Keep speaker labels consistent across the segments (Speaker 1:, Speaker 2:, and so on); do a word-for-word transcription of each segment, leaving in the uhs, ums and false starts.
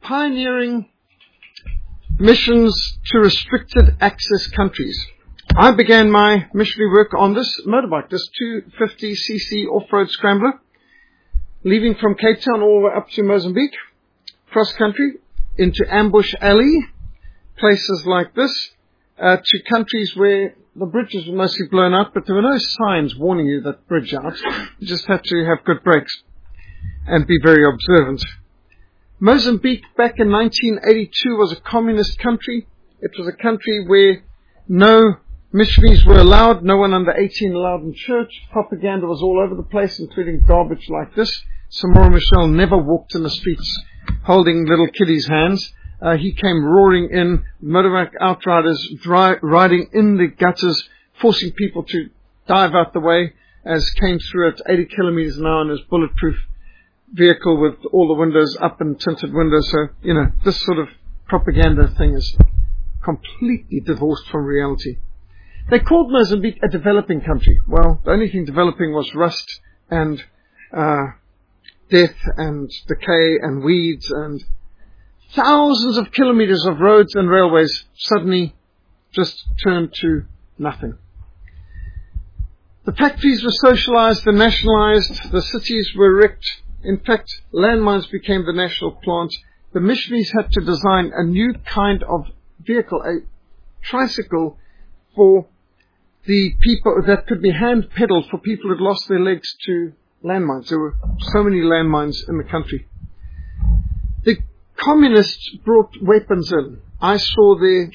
Speaker 1: pioneering missions to restricted access countries. I began my missionary work on this motorbike, this two fifty c c off-road scrambler, leaving from Cape Town all the way up to Mozambique, cross-country, into Ambush Alley, places like this, uh, to countries where the bridges were mostly blown up, but there were no signs warning you that bridge out. You just had to have good brakes and be very observant. Mozambique back in nineteen eighty-two was a communist country. It was a country where no missionaries were allowed, no one under eighteen allowed in church. Propaganda was all over the place, including garbage like this. Samora Machel never walked in the streets holding little kiddies' hands. Uh, he came roaring in, motorbike outriders dry, riding in the gutters, forcing people to dive out the way, as came through at eighty kilometers an hour in his bulletproof vehicle with all the windows up and tinted windows. So, you know, this sort of propaganda thing is completely divorced from reality. They called Mozambique a developing country. Well, the only thing developing was rust and uh, death and decay and weeds, and thousands of kilometers of roads and railways suddenly just turned to nothing. The factories were socialized and nationalized. The cities were wrecked. In fact, landmines became the national plant. The missionaries had to design a new kind of vehicle, a tricycle, for the people that could be hand pedaled for people who had lost their legs to landmines. There were so many landmines in the country. The communists brought weapons in. I saw their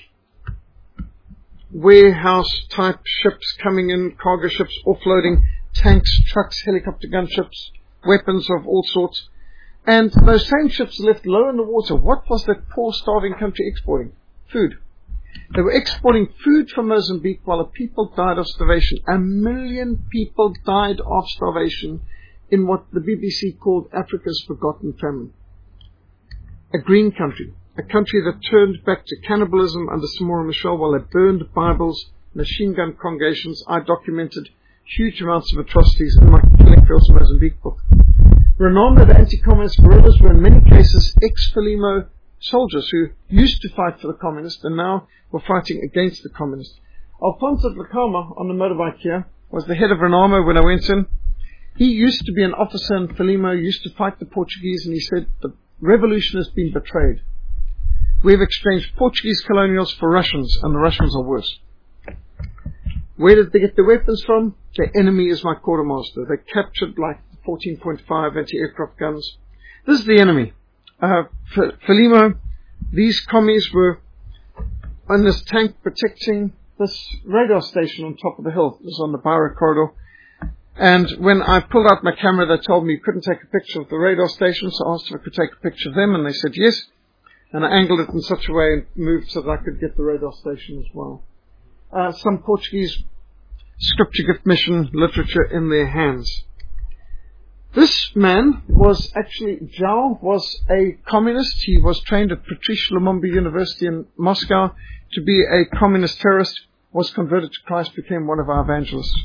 Speaker 1: warehouse-type ships coming in, cargo ships offloading tanks, trucks, helicopter gunships, weapons of all sorts. And those same ships left low in the water. What was that poor, starving country exporting? Food. They were exporting food from Mozambique while the people died of starvation. A million people died of starvation in what the B B C called Africa's Forgotten Famine. A green country, a country that turned back to cannibalism under Samora Machel while they burned Bibles, machine gun congregations. I documented huge amounts of atrocities in my Killing Fields of Mozambique book. Renamo, the anti-communist guerrillas, were in many cases ex-Frelimo soldiers who used to fight for the communists and now were fighting against the communists. Alfonso Dhlakama, on the motorbike here, was the head of Renamo when I went in. He used to be an officer in Frelimo, used to fight the Portuguese, and he said, the revolution has been betrayed. We've exchanged Portuguese colonials for Russians, and the Russians are worse. Where did they get the weapons from? Their enemy is my quartermaster. They captured like fourteen point five anti-aircraft guns. This is the enemy. Uh, Frelimo, these commies were on this tank protecting this radar station on top of the hill. It was on the Beira corridor. And when I pulled out my camera, they told me you couldn't take a picture of the radar station, so I asked if I could take a picture of them, and they said yes. And I angled it in such a way and moved so that I could get the radar station as well. Uh, some Portuguese scripture gift mission literature in their hands. This man was actually, Zhao was a communist. He was trained at Patrice Lumumba University in Moscow to be a communist terrorist, was converted to Christ, became one of our evangelists.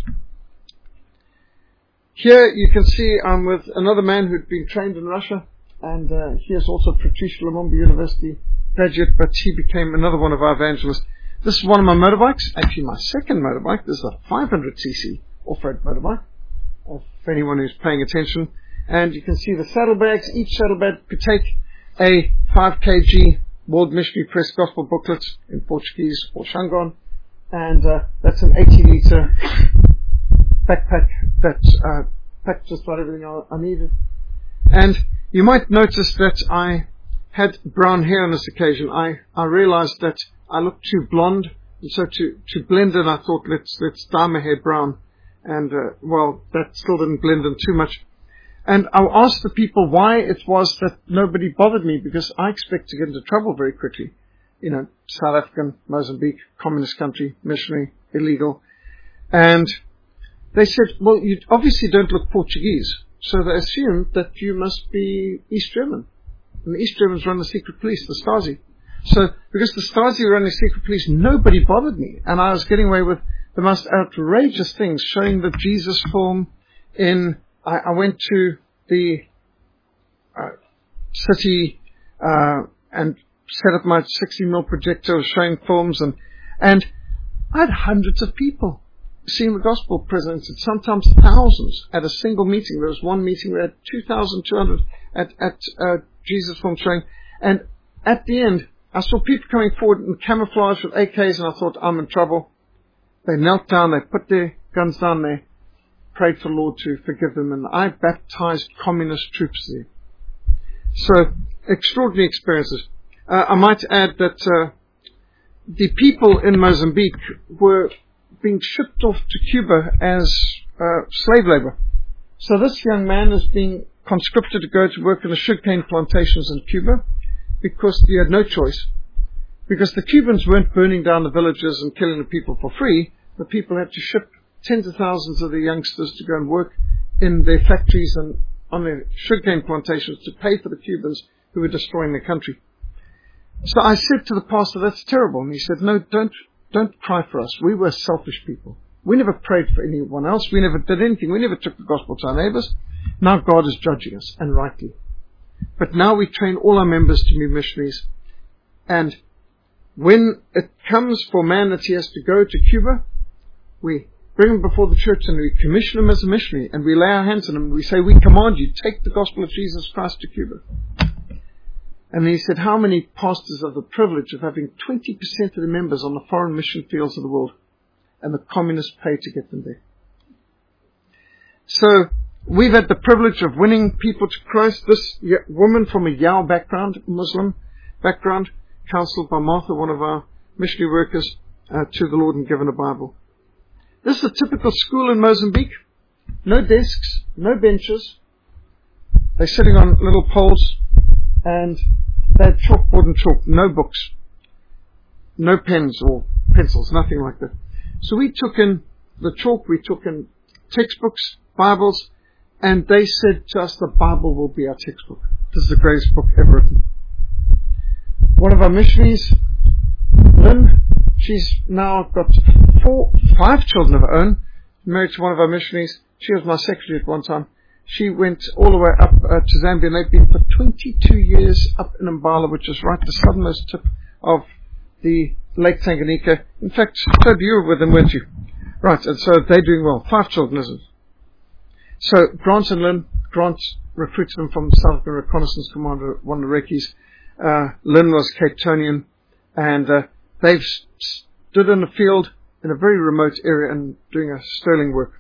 Speaker 1: Here you can see I'm with another man who'd been trained in Russia, and uh, he is also Patrice Lumumba University graduate, but he became another one of our evangelists. This is one of my motorbikes, actually my second motorbike. This is a five hundred c c off-road motorbike, uh, for anyone who's paying attention. And you can see the saddlebags. Each saddlebag could take a five kilogram World Missionary Press Gospel booklet in Portuguese or Shangon, and uh, that's an eighty litre backpack that uh, packed just about everything I, I needed. And you might notice that I had brown hair on this occasion. I, I realized that I looked too blonde, and so to, to blend in, I thought, let's, let's dye my hair brown. And, uh, well, that still didn't blend in too much. And I asked the people why it was that nobody bothered me, because I expect to get into trouble very quickly. You know, South African, Mozambique, communist country, missionary, illegal. And they said, well, you obviously don't look Portuguese. So they assumed that you must be East German. And the East Germans run the secret police, the Stasi. So, because the Stasi were running secret police, nobody bothered me. And I was getting away with the most outrageous things, showing the Jesus film in, I, I went to the uh, city uh, and set up my sixty millimeter projector showing films, and, and I had hundreds of people seeing the gospel presented, sometimes thousands at a single meeting. There was one meeting we had two thousand two hundred at, at uh, Jesus Film Showing, and at the end, I saw people coming forward in camouflage with A Ks, and I thought, I'm in trouble. They knelt down, they put their guns down, they prayed for the Lord to forgive them, and I baptized communist troops there. So, extraordinary experiences. Uh, I might add that uh, the people in Mozambique were being shipped off to Cuba as uh, slave labor. So this young man is being conscripted to go to work in the sugarcane plantations in Cuba because he had no choice. Because the Cubans weren't burning down the villages and killing the people for free. The people had to ship tens of thousands of the youngsters to go and work in their factories and on their sugarcane plantations to pay for the Cubans who were destroying their country. So I said to the pastor, that's terrible. And he said, no, don't, don't cry for us. We were selfish people. We never prayed for anyone else. We never did anything. We never took the gospel to our neighbors. Now God is judging us, and rightly. But now we train all our members to be missionaries. And when it comes for man that he has to go to Cuba, we bring him before the church and we commission him as a missionary, and we lay our hands on him and we say, we command you, take the gospel of Jesus Christ to Cuba. And he said, how many pastors have the privilege of having twenty percent of the members on the foreign mission fields of the world, and the communists pay to get them there? So we've had the privilege of winning people to Christ. This woman from a Yao background, Muslim background, counseled by Martha, one of our missionary workers, uh, to the Lord and given a Bible. This is a typical school in Mozambique. No desks, no benches. They're sitting on little poles, and they had chalkboard and chalk, no books, no pens or pencils, nothing like that. So we took in the chalk, we took in textbooks, Bibles, and they said to us, the Bible will be our textbook. This is the greatest book ever written. One of our missionaries, Lynn, she's now got four, five children of her own, married to one of our missionaries. She was my secretary at one time. She went all the way up uh, to Zambia, and they've been for twenty-two years up in Mbala, which is right the southernmost tip of the Lake Tanganyika. In fact, so you were with them, weren't you? Right, and so they're doing well. Five children, isn't it? So Grant and Lynn, Grant recruited them from South African Reconnaissance Commander, one of the Recce's. Uh, Lynn was Cape Townian, and uh, they've stood in the field in a very remote area and doing a sterling work.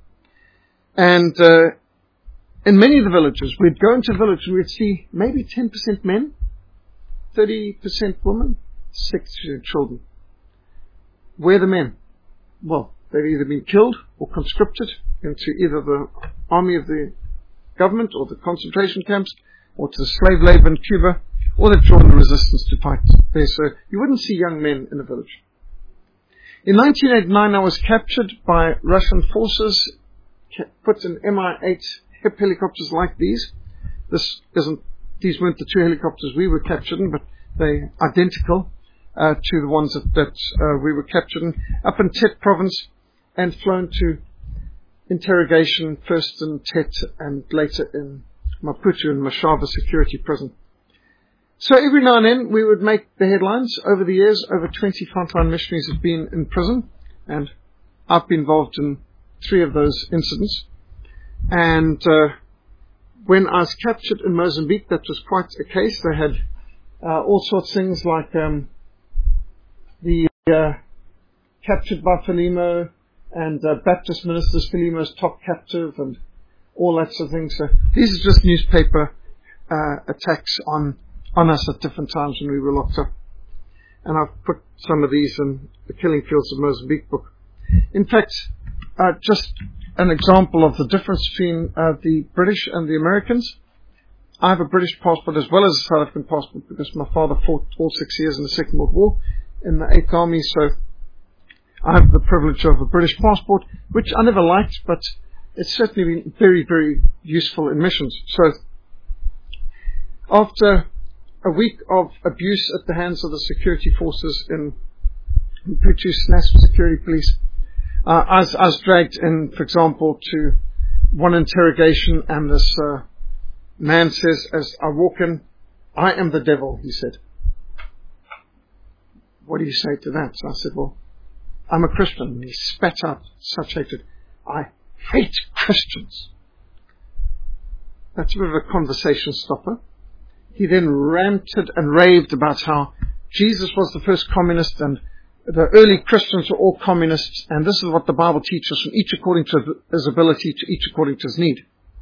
Speaker 1: And uh, in many of the villages, we'd go into a village and we'd see maybe ten percent men, thirty percent women, sixty percent children. Where are the men? Well, they've either been killed or conscripted into either the army of the government or the concentration camps or to the slave labor in Cuba, or they've joined the resistance to fight there. So you wouldn't see young men in the village. In nineteen eighty-nine, I was captured by Russian forces, put in M I eight Hip helicopters like these. This isn't, these weren't the two helicopters we were captured in, but they're identical uh, to the ones that, that uh, we were captured in, up in Tet province, and flown to interrogation first in Tet and later in Maputo in Mashava security prison. So every now and then we would make the headlines. Over the years, over twenty frontline missionaries have been in prison, and I've been involved in three of those incidents. And uh, when I was captured in Mozambique, that was quite a case. They had uh, all sorts of things like um, the uh, captured by Frelimo, and uh, Baptist ministers, Frelimo's top captive, and all that sort of thing. So these are just newspaper uh, attacks on on us at different times when we were locked up. And I've put some of these in the Killing Fields of Mozambique book. In fact, uh, just an example of the difference between uh, the British and the Americans. I have a British passport as well as a South African passport because my father fought all six years in the Second World War in the Eighth Army, so I have the privilege of a British passport, which I never liked, but it's certainly been very, very useful in missions. So, after a week of abuse at the hands of the security forces in Maputo, S N A S P Security Police, uh, I, was, I was dragged in, for example, to one interrogation, and this uh, man says, as I walk in, I am the devil, he said. what do you say to that? So I said, well, I'm a Christian. And he spat out such hatred. I hate Christians. That's a bit of a conversation stopper. He then ranted and raved about how Jesus was the first communist and the early Christians were all communists, and this is what the Bible teaches, from each according to his ability to each according to his need.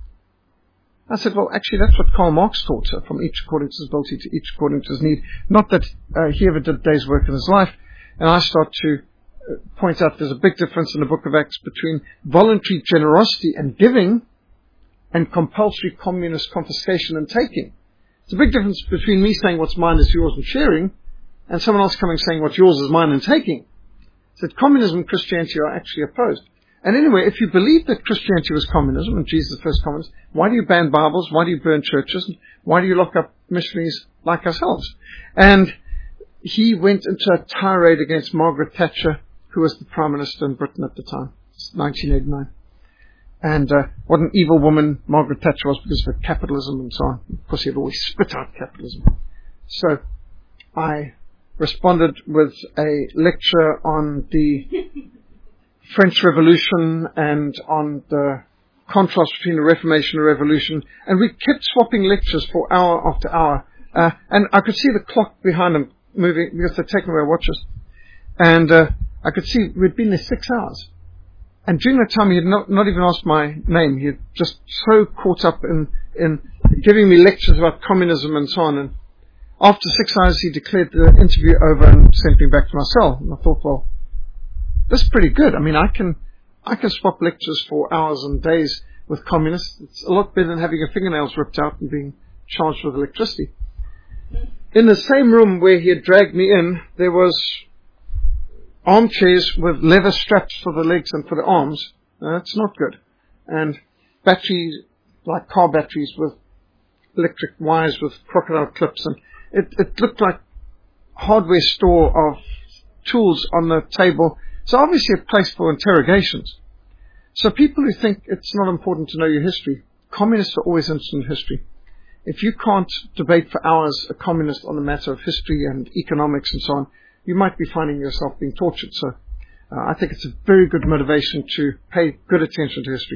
Speaker 1: I said, well, actually, that's what Karl Marx taught, her, from each according to his ability to each according to his need. Not that uh, he ever did a day's work in his life. And I start to uh, point out there's a big difference in the book of Acts between voluntary generosity and giving and compulsory communist confiscation and taking. It's a big difference between me saying what's mine is yours and sharing, and someone else coming saying what's yours is mine and taking. So that communism and Christianity are actually opposed. And anyway, if you believe that Christianity was communism and Jesus was the first communist, why do you ban Bibles? Why do you burn churches? Why do you lock up missionaries like ourselves? And he went into a tirade against Margaret Thatcher, who was the Prime Minister in Britain at the time, nineteen eighty-nine. And uh, what an evil woman Margaret Thatcher was because of her capitalism and so on. Of course, he had always spit out capitalism. So I responded with a lecture on the French Revolution and on the contrast between the Reformation and the Revolution. And we kept swapping lectures for hour after hour. Uh, and I could see the clock behind him moving because they're taking away watches. And uh, I could see we'd been there six hours. And during that time, he had not, not even asked my name. He had just so caught up in, in giving me lectures about communism and so on. And after six hours, he declared the interview over and sent me back to my cell. And I thought, well, this is pretty good. I mean, I can, I can swap lectures for hours and days with communists. It's a lot better than having your fingernails ripped out and being charged with electricity. In the same room where he had dragged me in, there was armchairs with leather straps for the legs and for the arms. Uh, that's not good. And batteries, like car batteries with electric wires with crocodile clips. And it, it looked like hardware store of tools on the table. So obviously a place for interrogations. So people who think it's not important to know your history, communists are always interested in history. If you can't debate for hours a communist on the matter of history and economics and so on, you might be finding yourself being tortured. So uh, I think it's a very good motivation to pay good attention to history.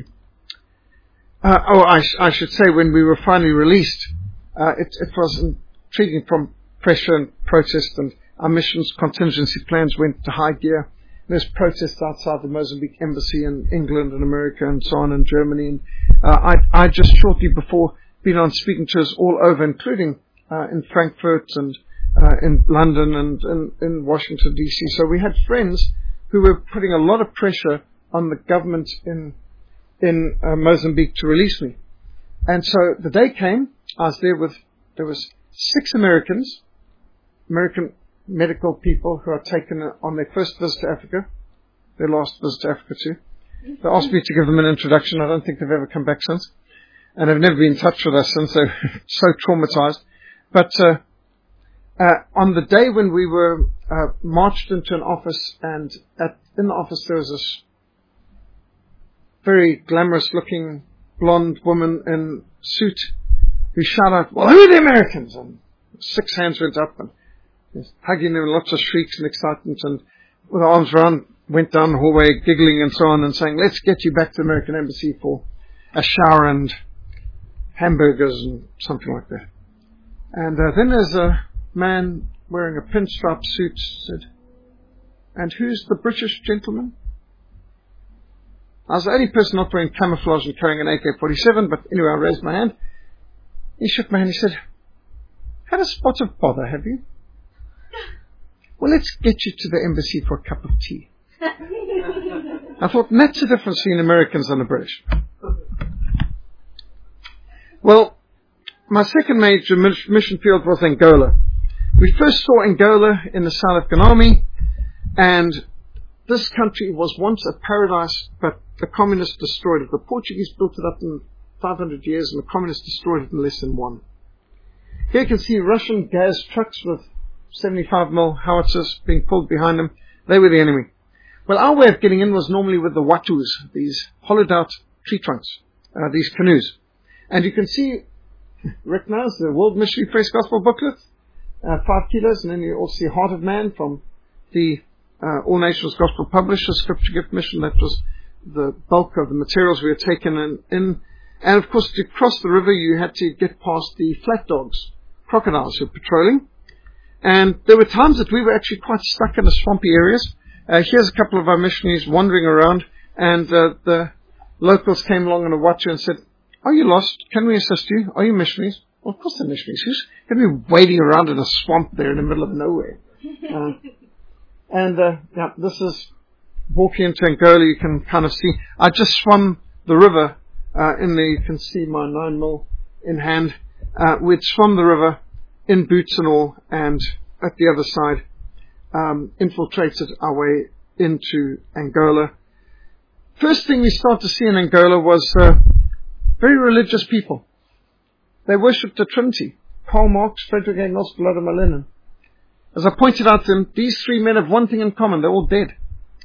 Speaker 1: Uh, oh, I, sh- I should say, when we were finally released, uh, it, it was intriguing from pressure and protest, and our mission's contingency plans went to high gear. There's protests outside the Mozambique embassy in England and America and so on, and Germany. And uh, I, I just shortly before been on speaking tours all over, including uh, in Frankfurt and uh, in London and in, in Washington, D C. So we had friends who were putting a lot of pressure on the government in in uh, Mozambique to release me. And so the day came, I was there with, there was six Americans, American medical people who are taken on their first visit to Africa, their last visit to Africa too. They asked me to give them an introduction. I don't think they've ever come back since. And they've never been in touch with us since. They're so traumatized. But uh, uh, on the day when we were uh, marched into an office, and at, in the office there was this very glamorous-looking blonde woman in suit who shouted out, "Well, who are the Americans?" And six hands went up, and hugging them, and lots of shrieks and excitement, and with her arms around, went down the hallway, giggling and so on, and saying, "Let's get you back to the American Embassy for a shower and hamburgers," and something like that. And uh, then there's a man wearing a pinstripe suit said, "And who's the British gentleman?" I was the only person not wearing camouflage and carrying an A K forty-seven, but anyway, I raised my hand. He shook my hand. He said, "Had a spot of bother, have you? Well, let's get you to the embassy for a cup of tea." I thought, that's the difference between Americans and the British. Well, my second major mission field was Angola. We first saw Angola in the south of Ganami, and this country was once a paradise, but the communists destroyed it. The Portuguese built it up in five hundred years, and the communists destroyed it in less than one. Here you can see Russian gas trucks with seventy-five millimeter howitzers being pulled behind them. They were the enemy. Well, our way of getting in was normally with the watus, these hollowed out tree trunks, uh, these canoes. And you can see, recognize the World Missionary Press Gospel booklet, uh, five kilos, and then you also see Heart of Man from the uh, All Nations Gospel Publishers Scripture Gift Mission. That was the bulk of the materials we had taken in, in. And of course, to cross the river, you had to get past the flat dogs, crocodiles who were patrolling. And there were times that we were actually quite stuck in the swampy areas. Uh, here's a couple of our missionaries wandering around, and uh, the locals came along in a watcher and said, "Are you lost? Can we assist you? Are you missionaries?" Well, of course they're missionaries. Who's going to be wading around in a swamp there in the middle of nowhere? Uh, and uh, yeah, this is walking into Angola. You can kind of see. I just swum the river uh, in the. You can see my nine mil in hand. Uh, we'd swum the river in boots and all, and at the other side, um, infiltrated our way into Angola. First thing we started to see in Angola was uh, very religious people. They worshipped the Trinity. Karl Marx, Friedrich Engels, Vladimir Lenin. As I pointed out to them, these three men have one thing in common. They're all dead.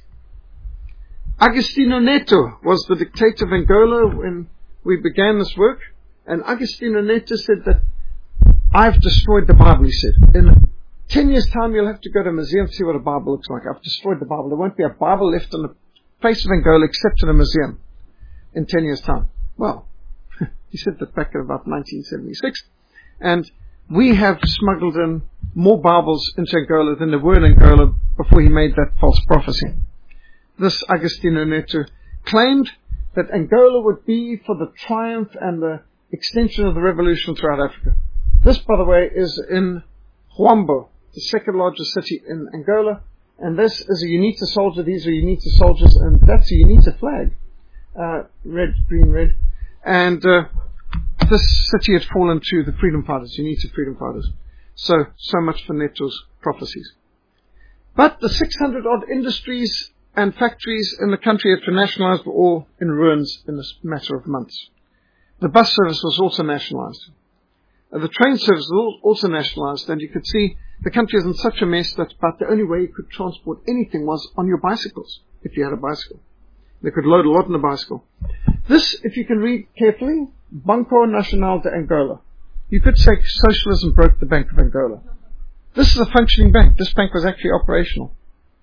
Speaker 1: Agostinho Neto was the dictator of Angola when we began this work. And Agostinho Neto said that, "I've destroyed the Bible," he said. In ten years' time, you'll have to go to a museum to see what a Bible looks like. I've destroyed the Bible. There won't be a Bible left on the face of Angola except in a museum in ten years' time. Well, he said that back in about nineteen seventy-six. And we have smuggled in more Bibles into Angola than there were in Angola before he made that false prophecy. This Agostinho Neto claimed that Angola would be for the triumph and the extension of the revolution throughout Africa. This, by the way, is in Huambo, the second largest city in Angola. And this is a UNITA soldier. These are UNITA soldiers, and that's a UNITA flag. Uh, red, green, red. And uh, this city had fallen to the freedom fighters, UNITA freedom fighters. So, so much for Neto's prophecies. But the six hundred odd industries and factories in the country had been nationalized were all in ruins in a matter of months. The bus service was also nationalized. Uh, the train service was also nationalized, and you could see the country is in such a mess that about the only way you could transport anything was on your bicycles, if you had a bicycle. They could load a lot on a bicycle. This, if you can read carefully, Banco Nacional de Angola. You could say socialism broke the Bank of Angola. This is a functioning bank. This bank was actually operational.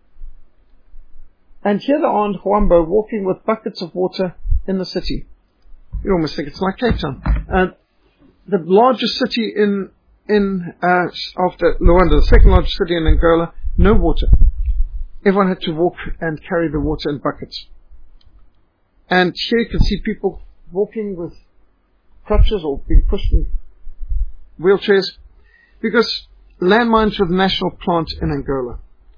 Speaker 1: And here they are in Huambo walking with buckets of water in the city. You almost think it's like Cape Town. Uh, the largest city in, in uh, after Luanda, the second largest city in Angola, no water. Everyone had to walk and carry the water in buckets. And here you can see people walking with crutches or being pushed in wheelchairs, because landmines were the national plant in Angola.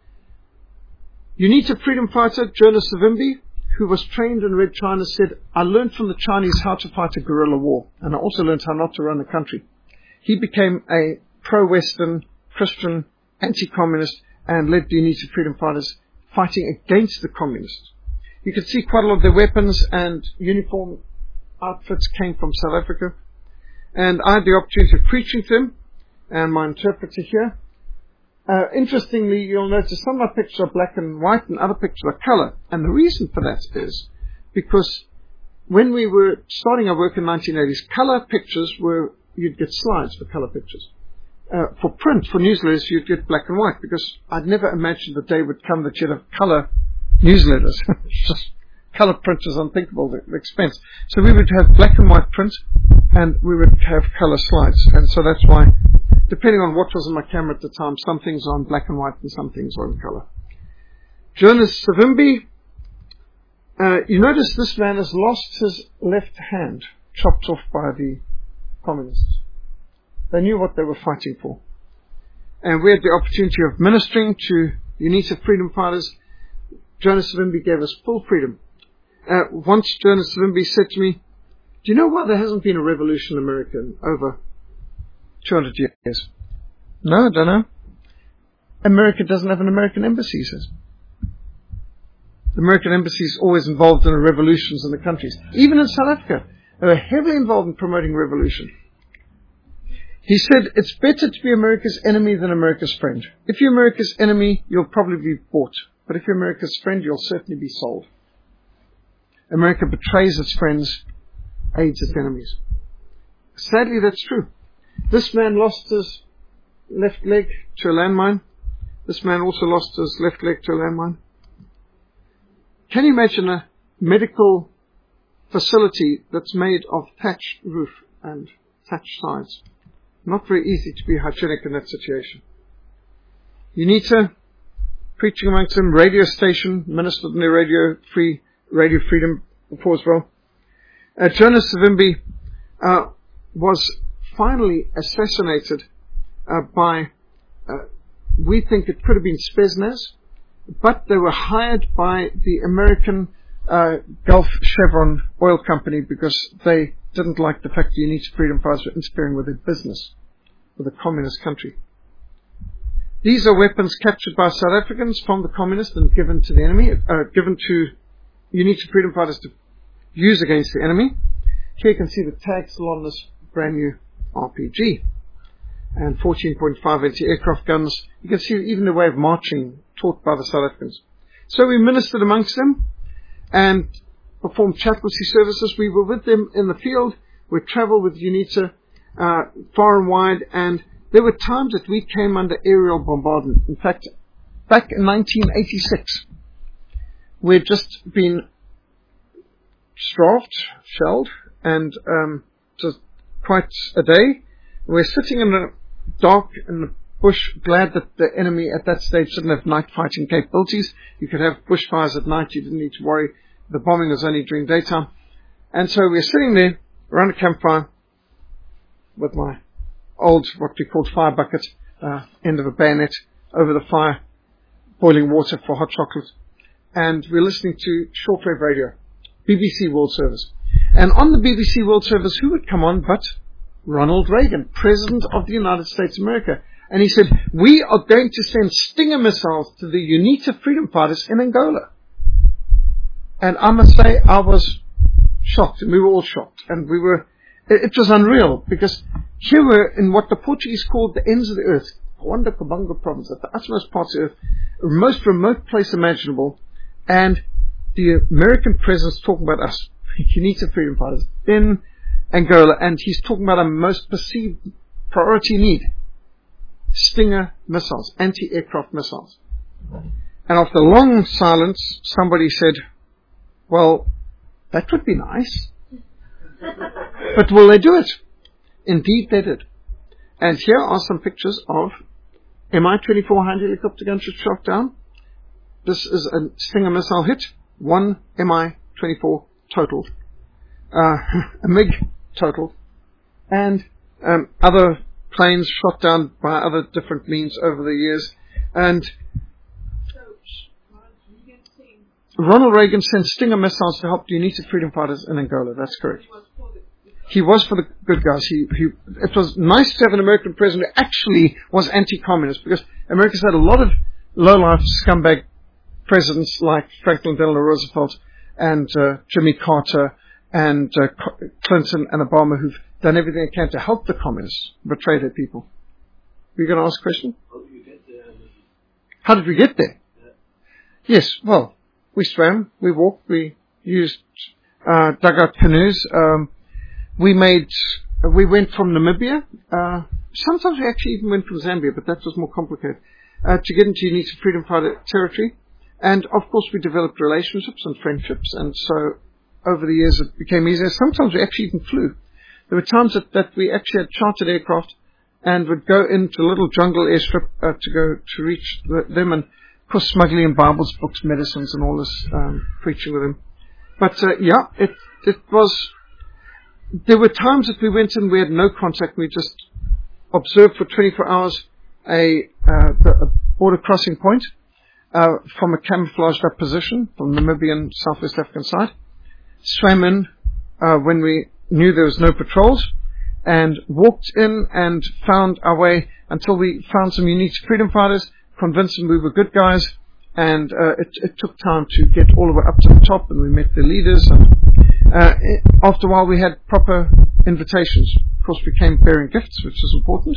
Speaker 1: UNITA freedom fighter Jonas Savimbi, who was trained in Red China, said, "I learned from the Chinese how to fight a guerrilla war, and I also learned how not to run a country." He became a pro-Western, Christian, anti-communist, and led the UNITA freedom fighters fighting against the communists. You could see quite a lot of their weapons and uniform outfits came from South Africa. And I had the opportunity of preaching to them, and my interpreter here. Uh, interestingly, you'll notice some of our pictures are black and white and other pictures are color. And the reason for that is because when we were starting our work in nineteen eighties, color pictures were, you'd get slides for color pictures. Uh, for print, for newsletters, you'd get black and white, because I'd never imagined the day would come that you'd have color newsletters. Just color print is unthinkable, the, the expense. So we would have black and white print, and we would have color slides. And so that's why, depending on what was on my camera at the time, some things are on black and white and some things are in color. Jonas Savimbi, uh, you notice this man has lost his left hand, chopped off by the communists. They knew what they were fighting for. And we had the opportunity of ministering to UNITA freedom fighters. Jonas Savimbi gave us full freedom. Uh, once Jonas Savimbi said to me, "Do you know why there hasn't been a revolution in America in over two hundred years?" "No, I don't know." "America doesn't have an American embassy," he says. The American embassy is always involved in the revolutions in the countries. Even in South Africa, they were heavily involved in promoting revolution. He said, "It's better to be America's enemy than America's friend. If you're America's enemy, you'll probably be bought. But if you're America's friend, you'll certainly be sold." America betrays its friends, aids its enemies. Sadly, that's true. This man lost his left leg to a landmine, This man also lost his left leg to a landmine. Can you imagine a medical facility that's made of thatched roof and thatched sides? Not very easy to be hygienic in that situation. UNITA, preaching amongst them, radio station, ministered in their radio free, radio freedom before as well. Uh, Jonas Savimbi uh, was finally assassinated uh, by, uh, we think it could have been Spetsnaz, but they were hired by the American uh, Gulf Chevron oil company because they didn't like the fact that UNITA freedom fighters were interfering with their business, with a communist country. These are weapons captured by South Africans from the communists and given to the enemy, uh, given to UNITA freedom fighters to use against the enemy. Here you can see the tags on this brand new R P G. And fourteen point five anti-aircraft guns. You can see even the way of marching taught by the South Africans. So we ministered amongst them and performed chaplaincy services. We were with them in the field. We travelled with UNITA uh, far and wide, and there were times that we came under aerial bombardment. In fact, back in nineteen eighty-six, we'd just been strafed, shelled, and um, just quite a day. We're sitting in the dark in the bush, glad that the enemy at that stage didn't have night fighting capabilities. You could have bushfires at night. You didn't need to worry. The bombing was only during daytime. And so we're sitting there around a campfire with my old, what we called fire bucket, uh, end of a bayonet over the fire, boiling water for hot chocolate. And we're listening to shortwave radio, B B C World Service. And on the B B C World Service, who would come on but Ronald Reagan, President of the United States of America. And he said, we are going to send Stinger missiles to the UNITA freedom fighters in Angola. And I must say, I was shocked, and we were all shocked. And we were, it, it was unreal, because here we're in what the Portuguese called the ends of the earth, Rwanda Kabanga province, at the utmost parts of the earth, most remote place imaginable, and the American president's talking about us, UNITA freedom fighters, in Angola, and he's talking about our most perceived priority need, Stinger missiles, anti-aircraft missiles. And after a long silence, somebody said, well, that would be nice. But will they do it? Indeed they did. And here are some pictures of M I twenty-four Hind helicopter gunship shot down. This is a Stinger missile hit. One M I twenty-four totaled. Uh, a MiG totaled. And um, other planes shot down by other different means over the years. And Ronald Reagan sent Stinger missiles to help the UNITA freedom fighters in Angola. That's correct. He was for the good guys. He, he, it was nice to have an American president who actually was anti-communist, because America's had a lot of low-life scumbag presidents like Franklin Delano Roosevelt and uh, Jimmy Carter and uh, Clinton and Obama, who've done everything they can to help the communists betray their people. Were you going to ask a question?
Speaker 2: How did you get there?
Speaker 1: How did we get there?
Speaker 2: Yeah.
Speaker 1: Yes, well, we swam, we walked, we used uh, dugout canoes. Um, we made, uh, we went from Namibia. Uh, sometimes we actually even went from Zambia, but that was more complicated, uh, to get into UNITA freedom fighter territory. And of course, we developed relationships and friendships, and so over the years it became easier. Sometimes we actually even flew. There were times that, that we actually had chartered aircraft and would go into a little jungle airstrip uh, to go to reach the, them, and of course smuggling in Bibles, books, medicines, and all this, um, preaching with them. But uh, yeah, it it was. There were times that we went in, we had no contact. We just observed for twenty-four hours a, uh, the, a border crossing point uh, from a camouflaged up position from Namibian Southwest African side. Swam in uh, when we knew there was no patrols, and walked in and found our way until we found some UNITA freedom fighters, convinced them we were good guys, and uh, it, it took time to get all the way up to the top, and we met the leaders, and uh, after a while we had proper invitations. Of course, we came bearing gifts, which is important.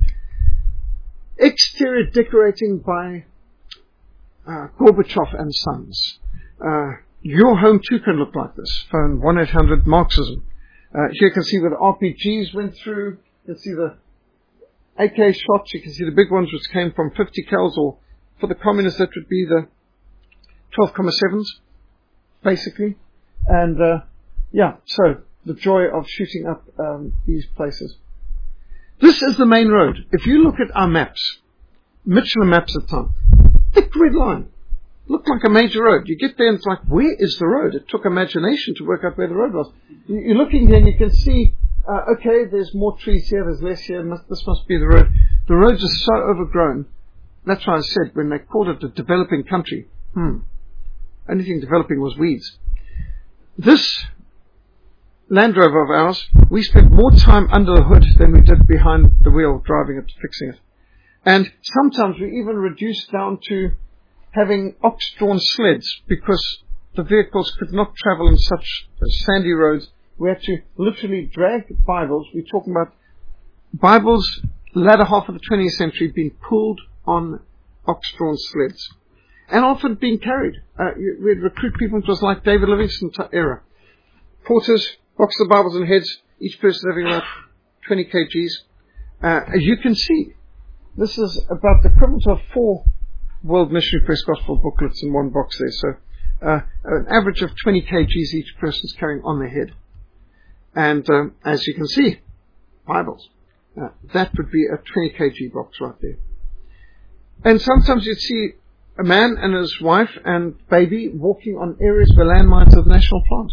Speaker 1: Exterior decorating by uh, Gorbachev and Sons. Uh, your home too can look like this. Phone one eight hundred Marxism. Uh, here you can see where the R P Gs went through. You can see the A K shots. You can see the big ones which came from fifty cals or for the communists, that would be the twelve comma sevens, basically. And, uh, yeah, so the joy of shooting up um, these places. This is the main road. If you look at our maps, Michelin maps at the time, thick red line, looked like a major road. You get there and it's like, where is the road? It took imagination to work out where the road was. You're looking there and you can see, uh, okay, there's more trees here, there's less here, must, this must be the road. The roads are so overgrown. That's why I said when they called it a developing country, hmm, anything developing was weeds. This Land Rover of ours, we spent more time under the hood than we did behind the wheel driving it, fixing it. And sometimes we even reduced down to having ox-drawn sleds because the vehicles could not travel in such sandy roads. We had to literally drag Bibles. We're talking about Bibles, latter half of the twentieth century, being pulled on ox-drawn sleds. And often being carried. Uh, we'd recruit people, it was like David Livingstone era. Porters, box the Bibles on heads, each person having about twenty kilograms. Uh, as you can see, this is about the equivalent of four World Missionary Press Gospel booklets in one box there. So uh, an average of twenty kilograms each person is carrying on their head. And um, as you can see, Bibles. Uh, that would be a twenty kilogram box right there. And sometimes you'd see a man and his wife and baby walking on areas where landmines of the national plant.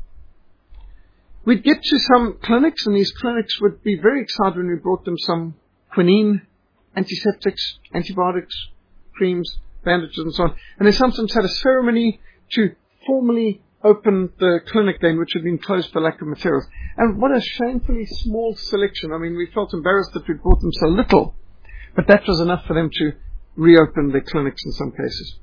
Speaker 1: We'd get to some clinics, and these clinics would be very excited when we brought them some quinine, antiseptics, antibiotics, creams, bandages, and so on. And they sometimes had a ceremony to formally open the clinic then, which had been closed for lack of materials. And what a shamefully small selection. I mean, we felt embarrassed that we'd brought them so little, but that was enough for them to reopen their clinics in some cases.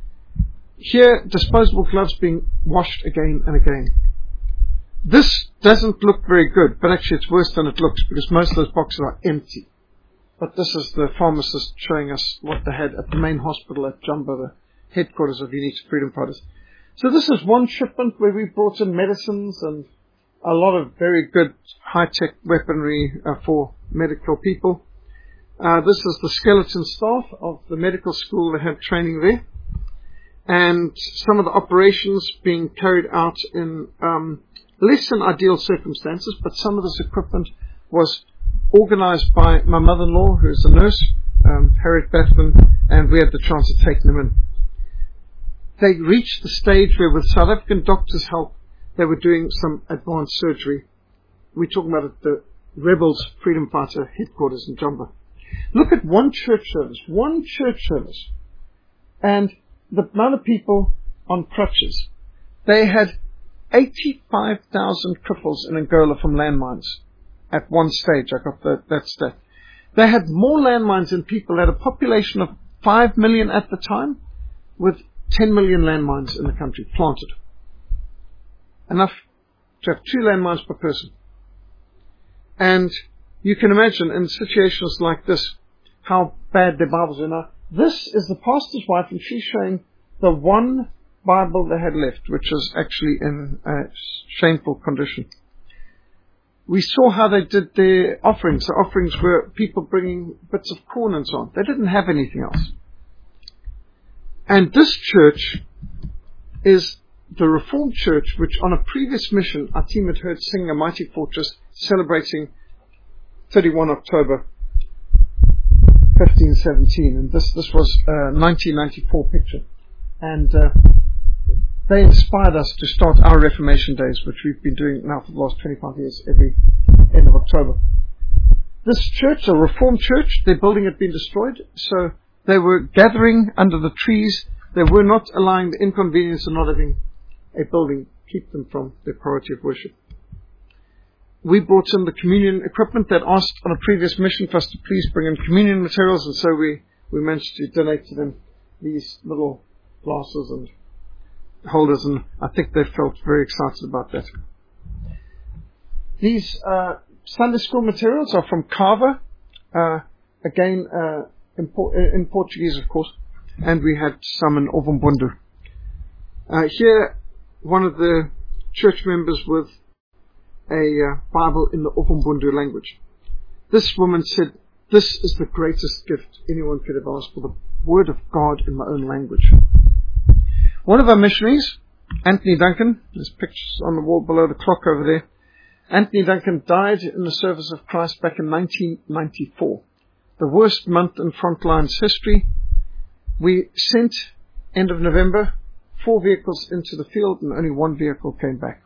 Speaker 1: Here, disposable gloves being washed again and again. This doesn't look very good, but actually it's worse than it looks because most of those boxes are empty. But this is the pharmacist showing us what they had at the main hospital at Jumbo, the headquarters of Unity Freedom Fighters. So this is one shipment where we brought in medicines and a lot of very good high-tech weaponry uh, for medical people. Uh, this is the skeleton staff of the medical school that had training there. And some of the operations being carried out in um, less than ideal circumstances, but some of this equipment was organized by my mother-in-law, who's a nurse, um, Harriet Bathman, and we had the chance of taking them in. They reached the stage where, with South African doctors' help, they were doing some advanced surgery. We're talking about at the Rebels Freedom Fighter headquarters in Jumbo. Look at one church service, one church service, and the amount of people on crutches. They had eighty-five thousand cripples in Angola from landmines. At one stage, I got the, that stat. They had more landmines than people. They had a population of five million at the time, with ten million landmines in the country planted. Enough to have two landmines per person. And you can imagine in situations like this, how bad their Bibles are now. This is the pastor's wife, and she's showing the one Bible they had left, which was actually in a shameful condition. We saw how they did their offerings. The offerings were people bringing bits of corn and so on. They didn't have anything else. And this church is the Reformed Church, which on a previous mission, our team had heard sing A Mighty Fortress, celebrating thirty-first of October fifteen seventeen. And this, this was a nineteen ninety-four picture. And uh, they inspired us to start our Reformation Days, which we've been doing now for the last twenty-five years, every end of October. This church, a Reformed church, their building had been destroyed, so they were gathering under the trees. They were not allowing the inconvenience of not having a building keep them from their priority of worship. We brought in the communion equipment that asked on a previous mission for us to please bring in communion materials, and so we, we managed to donate to them these little glasses and holders, and I think they felt very excited about that. These uh, Sunday school materials are from Carver, uh, again uh, in, in Portuguese, of course, and we had some in Ovumbundu. Uh, here, one of the church members with a uh, Bible in the Ovumbundu language. This woman said, This is the greatest gift anyone could have asked for, the Word of God in my own language. One of our missionaries, Anthony Duncan, there's pictures on the wall below the clock over there. Anthony Duncan died in the service of Christ back in nineteen ninety-four. The worst month in Frontline's history. We sent, end of November, four vehicles into the field and only one vehicle came back.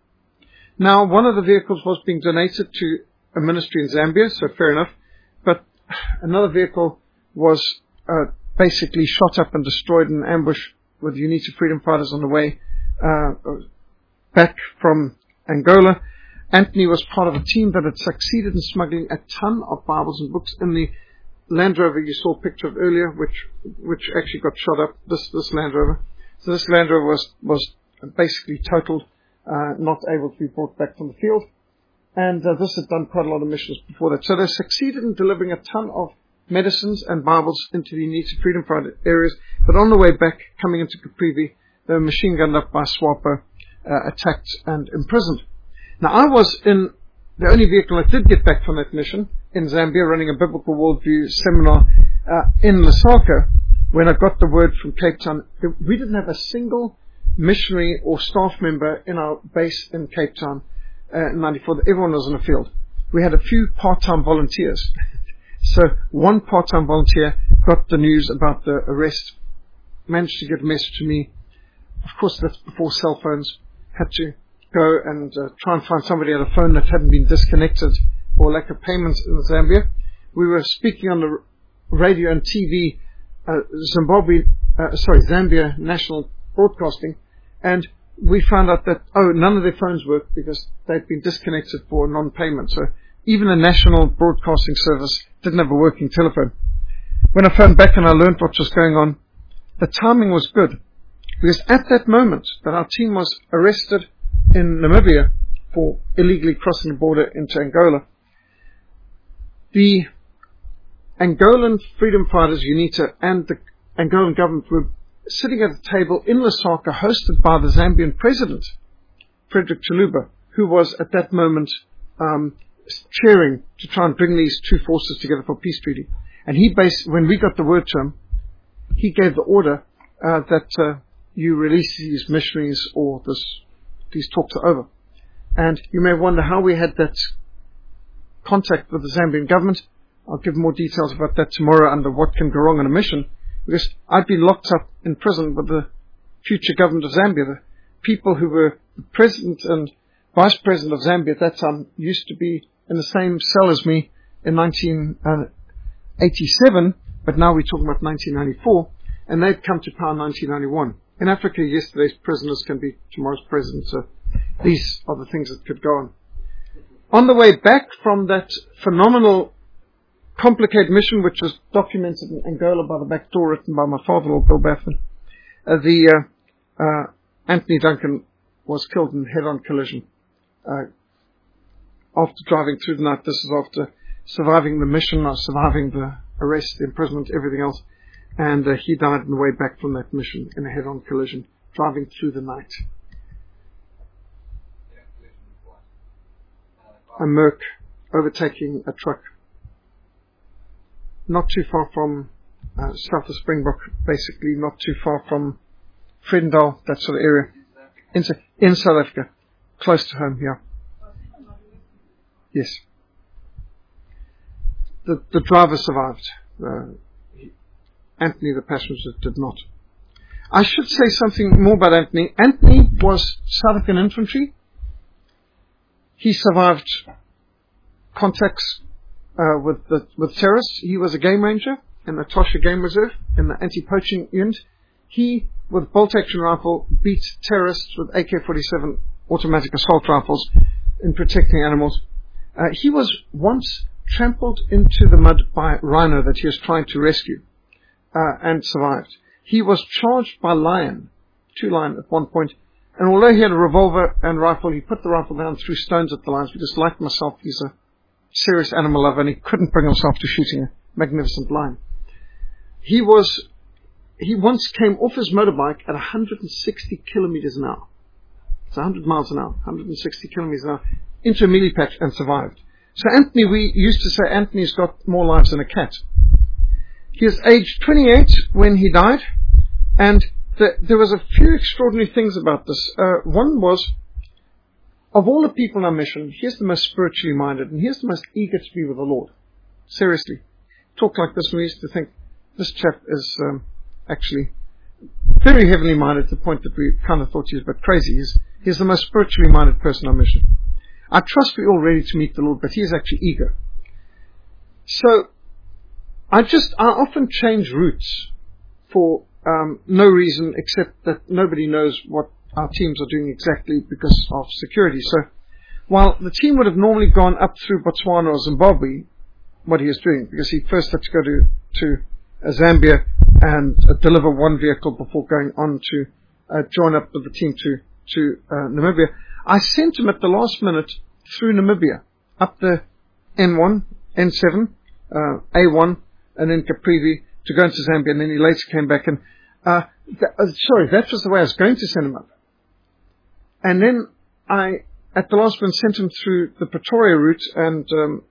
Speaker 1: Now, one of the vehicles was being donated to a ministry in Zambia, so fair enough, but another vehicle was uh, basically shot up and destroyed in an ambush with UNITA freedom fighters on the way uh, back from Angola. Anthony was part of a team that had succeeded in smuggling a ton of Bibles and books in the Land Rover you saw a picture of earlier, which which actually got shot up, this this Land Rover. So this Land Rover was, was basically totaled, uh, not able to be brought back from the field. And uh, this had done quite a lot of missions before that. So they succeeded in delivering a ton of medicines and Bibles into the UNITA freedom fighter areas. But on the way back, coming into Caprivi, they were machine gunned up by SWAPO, uh, attacked and imprisoned. Now, I was in the only vehicle that did get back from that mission in Zambia, running a biblical worldview seminar uh, in Lusaka, when I got the word from Cape Town. We didn't have a single missionary or staff member in our base in Cape Town uh, in ninety-four. Everyone was in the field. We had a few part-time volunteers. So one part-time volunteer got the news about the arrest, managed to get a message to me. Of course, that's before cell phones. Had to go and uh, try and find somebody at a phone that hadn't been disconnected for lack of payments in Zambia. We were speaking on the radio and T V, uh, Zimbabwe, uh, sorry, Zambia National Broadcasting, and we found out that, oh, none of their phones worked because they'd been disconnected for non-payment. So even the National Broadcasting Service didn't have a working telephone. When I phoned back and I learned what was going on, the timing was good, because at that moment that our team was arrested in Namibia for illegally crossing the border into Angola, the Angolan freedom fighters, UNITA, and the Angolan government were sitting at a table in Lusaka, hosted by the Zambian president, Frederick Chiluba, who was at that moment um, cheering to try and bring these two forces together for peace treaty. And he based, when we got the word to him, he gave the order uh, that uh, you release these missionaries or this, these talks are over. And you may wonder how we had that contact with the Zambian government. I'll give more details about that tomorrow under what can go wrong on a mission, because I'd been locked up in prison with the future government of Zambia. The people who were the president and vice president of Zambia at that time used to be in the same cell as me in nineteen eighty-seven, but now we're talking about nineteen ninety-four, and they'd come to power in nineteen ninety-one. In Africa, yesterday's prisoners can be tomorrow's presidents, so these are the things that could go on. On the way back from that phenomenal, complicated mission, which was documented in Angola by the back door, written by my father-in-law, Bill Baffin, uh, the uh, uh, Anthony Duncan was killed in head-on collision uh, after driving through the night. This is after surviving the mission, or surviving the arrest, the imprisonment, everything else, and uh, he died on the way back from that mission in a head-on collision, driving through the night. A Merc overtaking a truck not too far from uh, south of Springbok, basically not too far from Vredendal, that sort of area, in, in South Africa, close to home here. Yes. The, the driver survived. Uh, Anthony, the passenger, did not. I should say something more about Anthony. Anthony was South African infantry. He survived contacts uh, with the, with terrorists. He was a game ranger in the Tosha Game Reserve in the anti-poaching unit. He, with bolt-action rifle, beat terrorists with A K forty-seven automatic assault rifles in protecting animals. Uh, he was once trampled into the mud by rhino that he was trying to rescue uh, and survived. He was charged by lion, two lion at one point. And although he had a revolver and rifle, he put the rifle down, threw stones at the lions, because like myself, he's a serious animal lover, and he couldn't bring himself to shooting a magnificent lion. He was, he once came off his motorbike at one hundred sixty kilometers an hour. It's one hundred miles an hour, one hundred sixty kilometers an hour, into a mealie patch and survived. So Anthony, we used to say Anthony's got more lives than a cat. He was aged twenty-eight when he died, and the, there was a few extraordinary things about this. Uh, one was, of all the people in our mission, he's the most spiritually minded, and he's the most eager to be with the Lord. Seriously. Talk like this, we used to think, this chap is um, actually very heavenly minded to the point that we kind of thought he was a bit crazy. He's, he's the most spiritually minded person on mission. I trust we're all ready to meet the Lord, but he is actually eager. So, I just, I often change routes for um, no reason except that nobody knows what our teams are doing exactly because of security. So, while the team would have normally gone up through Botswana or Zimbabwe, what he is doing, because he first had to go to, to uh, Zambia and uh, deliver one vehicle before going on to uh, join up with the team to, to uh, Namibia. I sent him at the last minute through Namibia, up the N one, N seven, uh, A one, and then Caprivi to go into Zambia, and then he later came back and, uh, th- uh, sorry, that was the way I was going to send him up. And then I, at the last minute, sent him through the Pretoria route, and um,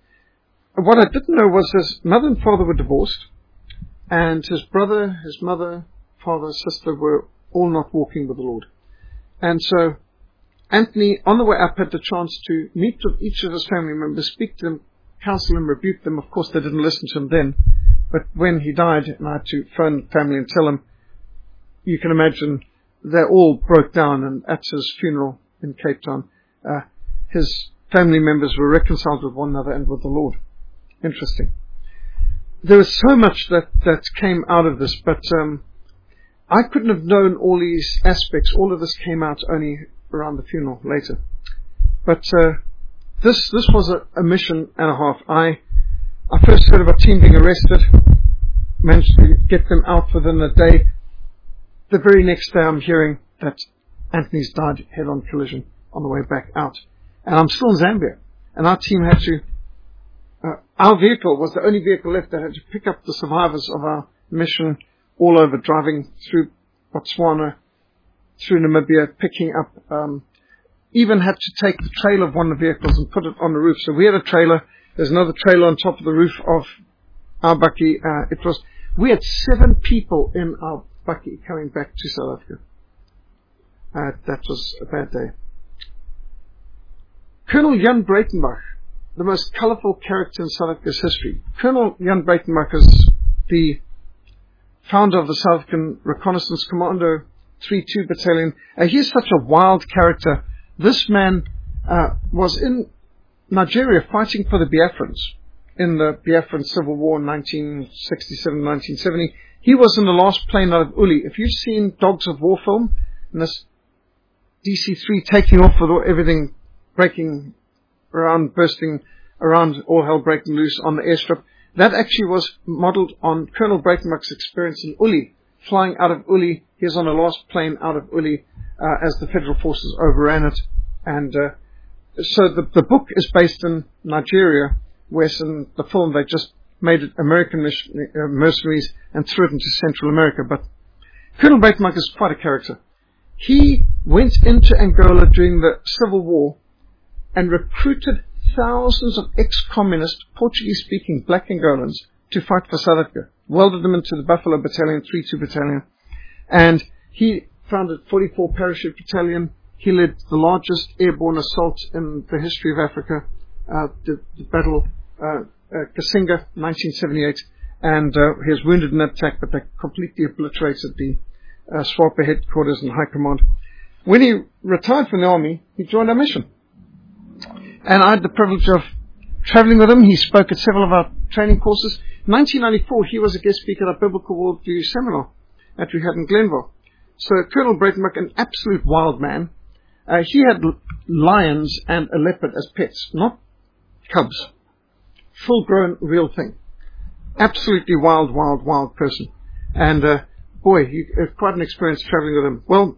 Speaker 1: what I didn't know was his mother and father were divorced, and his brother, his mother, father, sister were all not walking with the Lord. And so Anthony, on the way up, had the chance to meet with each of his family members, speak to them, counsel them, rebuke them. Of course, they didn't listen to him then. But when he died, and I had to phone the family and tell them, you can imagine they all broke down. And at his funeral in Cape Town, uh, his family members were reconciled with one another and with the Lord. Interesting. There was so much that, that came out of this, but um, I couldn't have known all these aspects. All of this came out only around the funeral later. But uh, this this was a, a mission and a half. I I first heard of a team being arrested, managed to get them out within a day. The very next day I'm hearing that Anthony's died head-on collision on the way back out. And I'm still in Zambia. And our team had to, uh, our vehicle was the only vehicle left that had to pick up the survivors of our mission all over, driving through Botswana, through Namibia, picking up, um, even had to take the trailer of one of the vehicles and put it on the roof. So we had a trailer, there's another trailer on top of the roof of our bakkie. Uh, it was, we had seven people in our bakkie coming back to South Africa. Uh, that was a bad day. Colonel Jan Breitenbach, the most colourful character in South Africa's history. Colonel Jan Breitenbach is the founder of the South African Reconnaissance Commando three two Battalion. Uh, he's such a wild character. This man uh, was in Nigeria fighting for the Biafrans in the Biafran Civil War in nineteen sixty-seven nineteen seventy. He was in the last plane out of Uli. If you've seen Dogs of War film, and this D C three taking off with everything breaking around, bursting around, all hell breaking loose on the airstrip, that actually was modelled on Colonel Breitenbach's experience in Uli, flying out of Uli. He was on the last plane out of Uli uh, as the Federal Forces overran it. And uh, so the, the book is based in Nigeria, whereas in the film they just made it American mission, uh, mercenaries and threw it into Central America. But Colonel Breitenbach is quite a character. He went into Angola during the Civil War and recruited thousands of ex-communist, Portuguese-speaking black Angolans to fight for South Africa. Welded them into the Buffalo Battalion, three two Battalion. And he founded forty-four Parachute Battalion. He led the largest airborne assault in the history of Africa, uh, the, the Battle uh, uh, Kasinga, nineteen seventy-eight. And uh, he was wounded in that attack, but they completely obliterated the uh, SWAPO headquarters and high command. When he retired from the army, he joined our mission. And I had the privilege of traveling with him. He spoke at several of our training courses. In nineteen ninety-four, he was a guest speaker at our Biblical Worldview seminar that we had in Glenville. So Colonel Breitenbach, an absolute wild man. Uh, he had lions and a leopard as pets, not cubs. Full-grown, real thing. Absolutely wild, wild, wild person. And, uh, boy, he had quite an experience traveling with him. Well,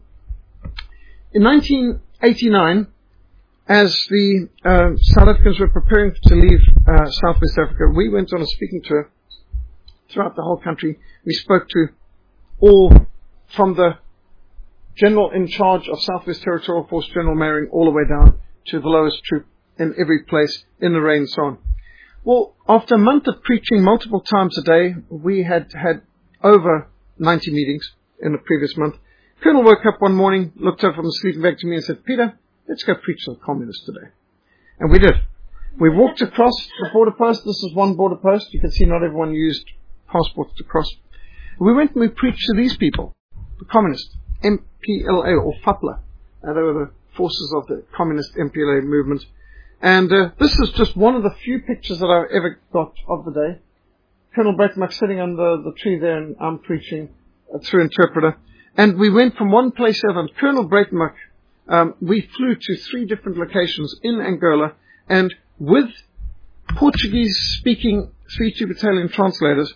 Speaker 1: in nineteen eighty-nine, as the uh, South Africans were preparing to leave uh, Southwest Africa, we went on a speaking tour throughout the whole country. We spoke to all, from the general in charge of Southwest Territorial Force, General Maring, all the way down to the lowest troop in every place, in the rain and so on. Well, after a month of preaching multiple times a day, we had had over ninety meetings in the previous month. Colonel woke up one morning, looked up from the sleeping bag to me and said, "Peter, let's go preach to the communists today." And we did. We walked across the border post. This is one border post. You can see not everyone used passports to cross. We went and we preached to these people, the communists, M P L A or F A P L A. Uh, they were the forces of the communist M P L A movement. And uh, this is just one of the few pictures that I've ever got of the day. Colonel Breitmark sitting under the tree there, and I'm preaching uh, through interpreter. And we went from one place to another. Colonel Breitmark, um, we flew to three different locations in Angola, and with Portuguese-speaking three two battalion translators,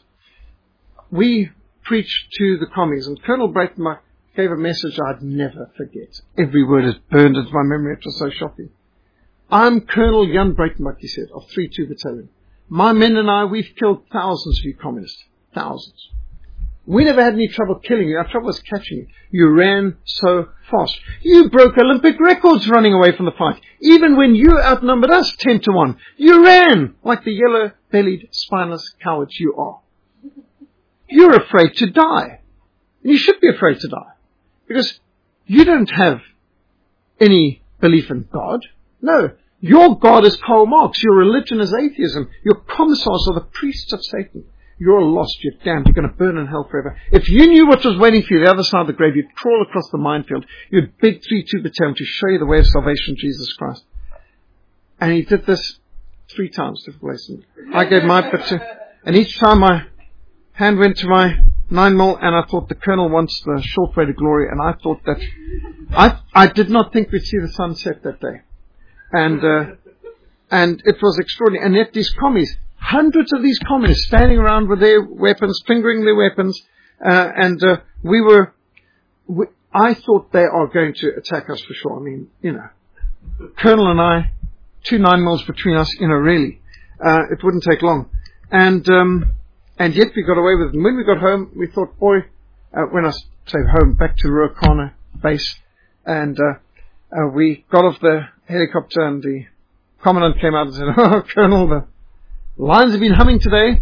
Speaker 1: we preached to the commies. And Colonel Breitmark gave a message I'd never forget. Every word is burned into my memory. It was so shocking. "I'm Colonel Jan Breitmark," he said, "of three two battalion. My men and I, we've killed thousands of you communists. Thousands. We never had any trouble killing you. Our trouble was catching you. You ran so fast. You broke Olympic records running away from the fight. Even when you outnumbered us ten to one, you ran like the yellow-bellied, spineless cowards you are. You're afraid to die. And you should be afraid to die. Because you don't have any belief in God. No. Your God is Karl Marx. Your religion is atheism. Your commissars are the priests of Satan. You're lost. You're damned. You're going to burn in hell forever. If you knew what was waiting for you the other side of the grave, you'd crawl across the minefield. You'd beg three two battalion to show you the way of salvation, Jesus Christ. And he did this three times, different places. I gave my picture, and each time my hand went to my nine mil, and I thought the colonel wants the short way to glory, and I thought that I I did not think we'd see the sunset that day. And uh, and it was extraordinary. And yet these commies, hundreds of these communists standing around with their weapons, fingering their weapons, uh, and uh, we were, we, I thought they are going to attack us for sure. I mean, you know, Colonel and I, two nine mils between us, you know, really, uh, it wouldn't take long. And um, and yet we got away with it. And when we got home, we thought, boy, uh, when I say home, back to Ruacana base, and uh, uh, we got off the helicopter, and the commandant came out and said, "Oh, Colonel, the lines have been humming today,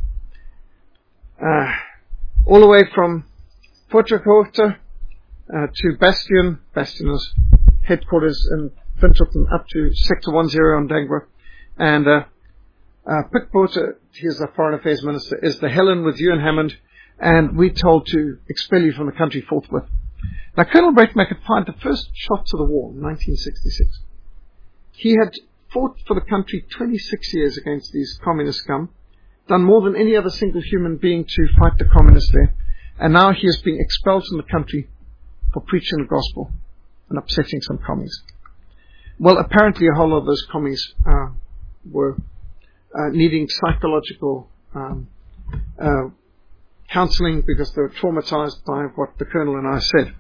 Speaker 1: uh, all the way from Potchefstroom uh, to Bastion. Bastion is headquarters in Fintelton, up to Sector one zero on Dangwa. And uh, uh, Pick Porter, he's the Foreign Affairs Minister, is the Helen with you and Hammond, and we're told to expel you from the country forthwith." Now, Colonel Breitmark had fired the first shot to the wall in nineteen sixty-six. He had fought for the country twenty-six years against these communist scum, done more than any other single human being to fight the communists there, and now he is being expelled from the country for preaching the gospel and upsetting some commies. Well, apparently a whole lot of those commies uh, were uh, needing psychological um, uh, counseling because they were traumatized by what the colonel and I said.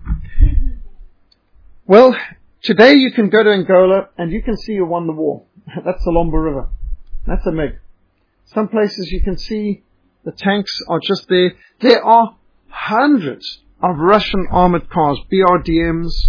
Speaker 1: Well, today you can go to Angola and you can see who won the war. That's the Lomba River. That's a Meg. Some places you can see the tanks are just there. There are hundreds of Russian armored cars, B R D Ms,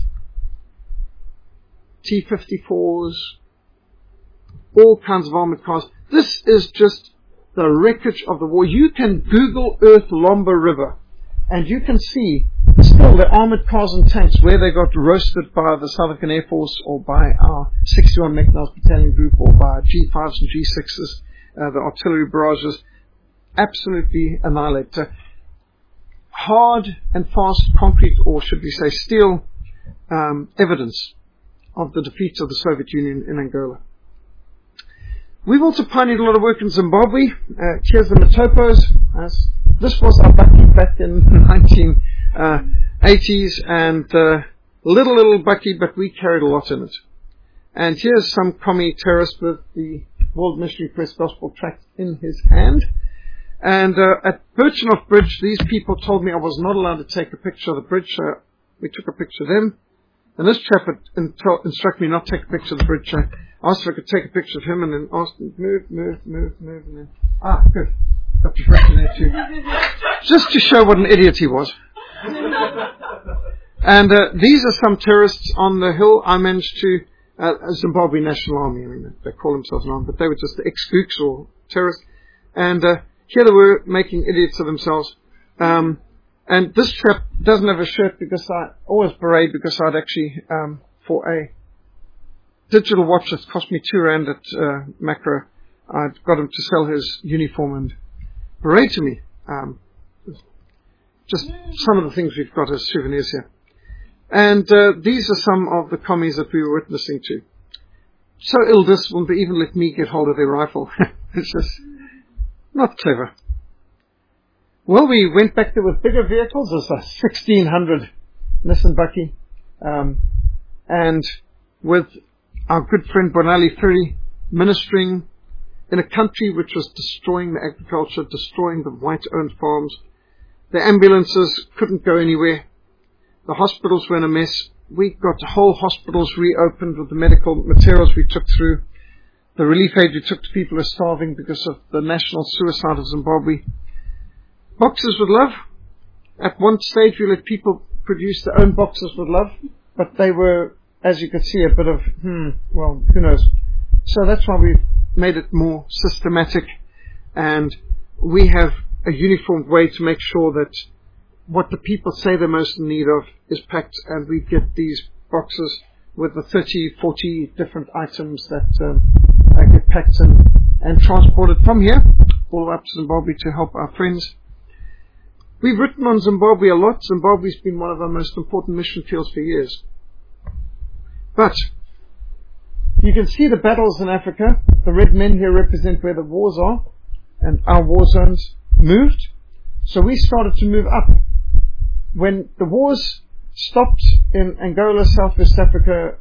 Speaker 1: T fifty-fours, all kinds of armored cars. This is just the wreckage of the war. You can Google Earth Lomba River and you can see still the armored cars and tanks where they got roasted by the South African Air Force or by our sixty-one Mechanized Battalion Group or by G fives and G sixes, uh, the artillery barrages, absolutely annihilated. Uh, hard and fast concrete, or should we say steel, um, evidence of the defeat of the Soviet Union in Angola. We've also pioneered a lot of work in Zimbabwe. Uh, here's the Matopos. As this was our bucky back in the nineteen eighties, and uh, little, little bucky, but we carried a lot in it. And here's some commie terrorist with the World Missionary Press Gospel tract in his hand. And uh, at Birchenough Bridge, these people told me I was not allowed to take a picture of the bridge, so we took a picture of them. And this chap had instructed me not to take a picture of the bridge. I asked if I could take a picture of him, and then asked him, move, move, move, move, and then, ah, good. Got the picture there too. Just to show what an idiot he was. And uh, these are some terrorists on the hill. I managed to uh, Zimbabwe National Army. I mean, they call themselves an army, but they were just the ex-gooks or terrorists. And uh, here they were making idiots of themselves. Um, and this chap doesn't have a shirt because I always beret because I'd actually um, for a digital watch that cost me two rand at uh, Macro, I'd got him to sell his uniform and beret to me. Um, just some of the things we've got as souvenirs here. And uh, these are some of the commies that we were witnessing to. So ill-disciplined, they even let me get hold of their rifle. It's just not clever. Well, we went back there with bigger vehicles. There's a sixteen hundred Nissan Bucky. Um, and with our good friend Bonali Ferry ministering in a country which was destroying the agriculture, destroying the white-owned farms. The ambulances couldn't go anywhere. The hospitals were in a mess. We got whole hospitals reopened with the medical materials we took through. The relief aid we took to people who are starving because of the national suicide of Zimbabwe. Boxes with love. At one stage we let people produce their own boxes with love, but they were, as you can see, a bit of, hmm, well, who knows. So that's why we've made it more systematic, and we have a uniform way to make sure that what the people say they're most in need of is packed, and we get these boxes with the thirty, forty different items that um, get packed and, and transported from here all up to Zimbabwe to help our friends. We've written on Zimbabwe a lot. Zimbabwe's been one of our most important mission fields for years. But you can see the battles in Africa. The red men here represent where the wars are, and our war zones moved. So we started to move up. When the wars stopped in Angola, Southwest Africa,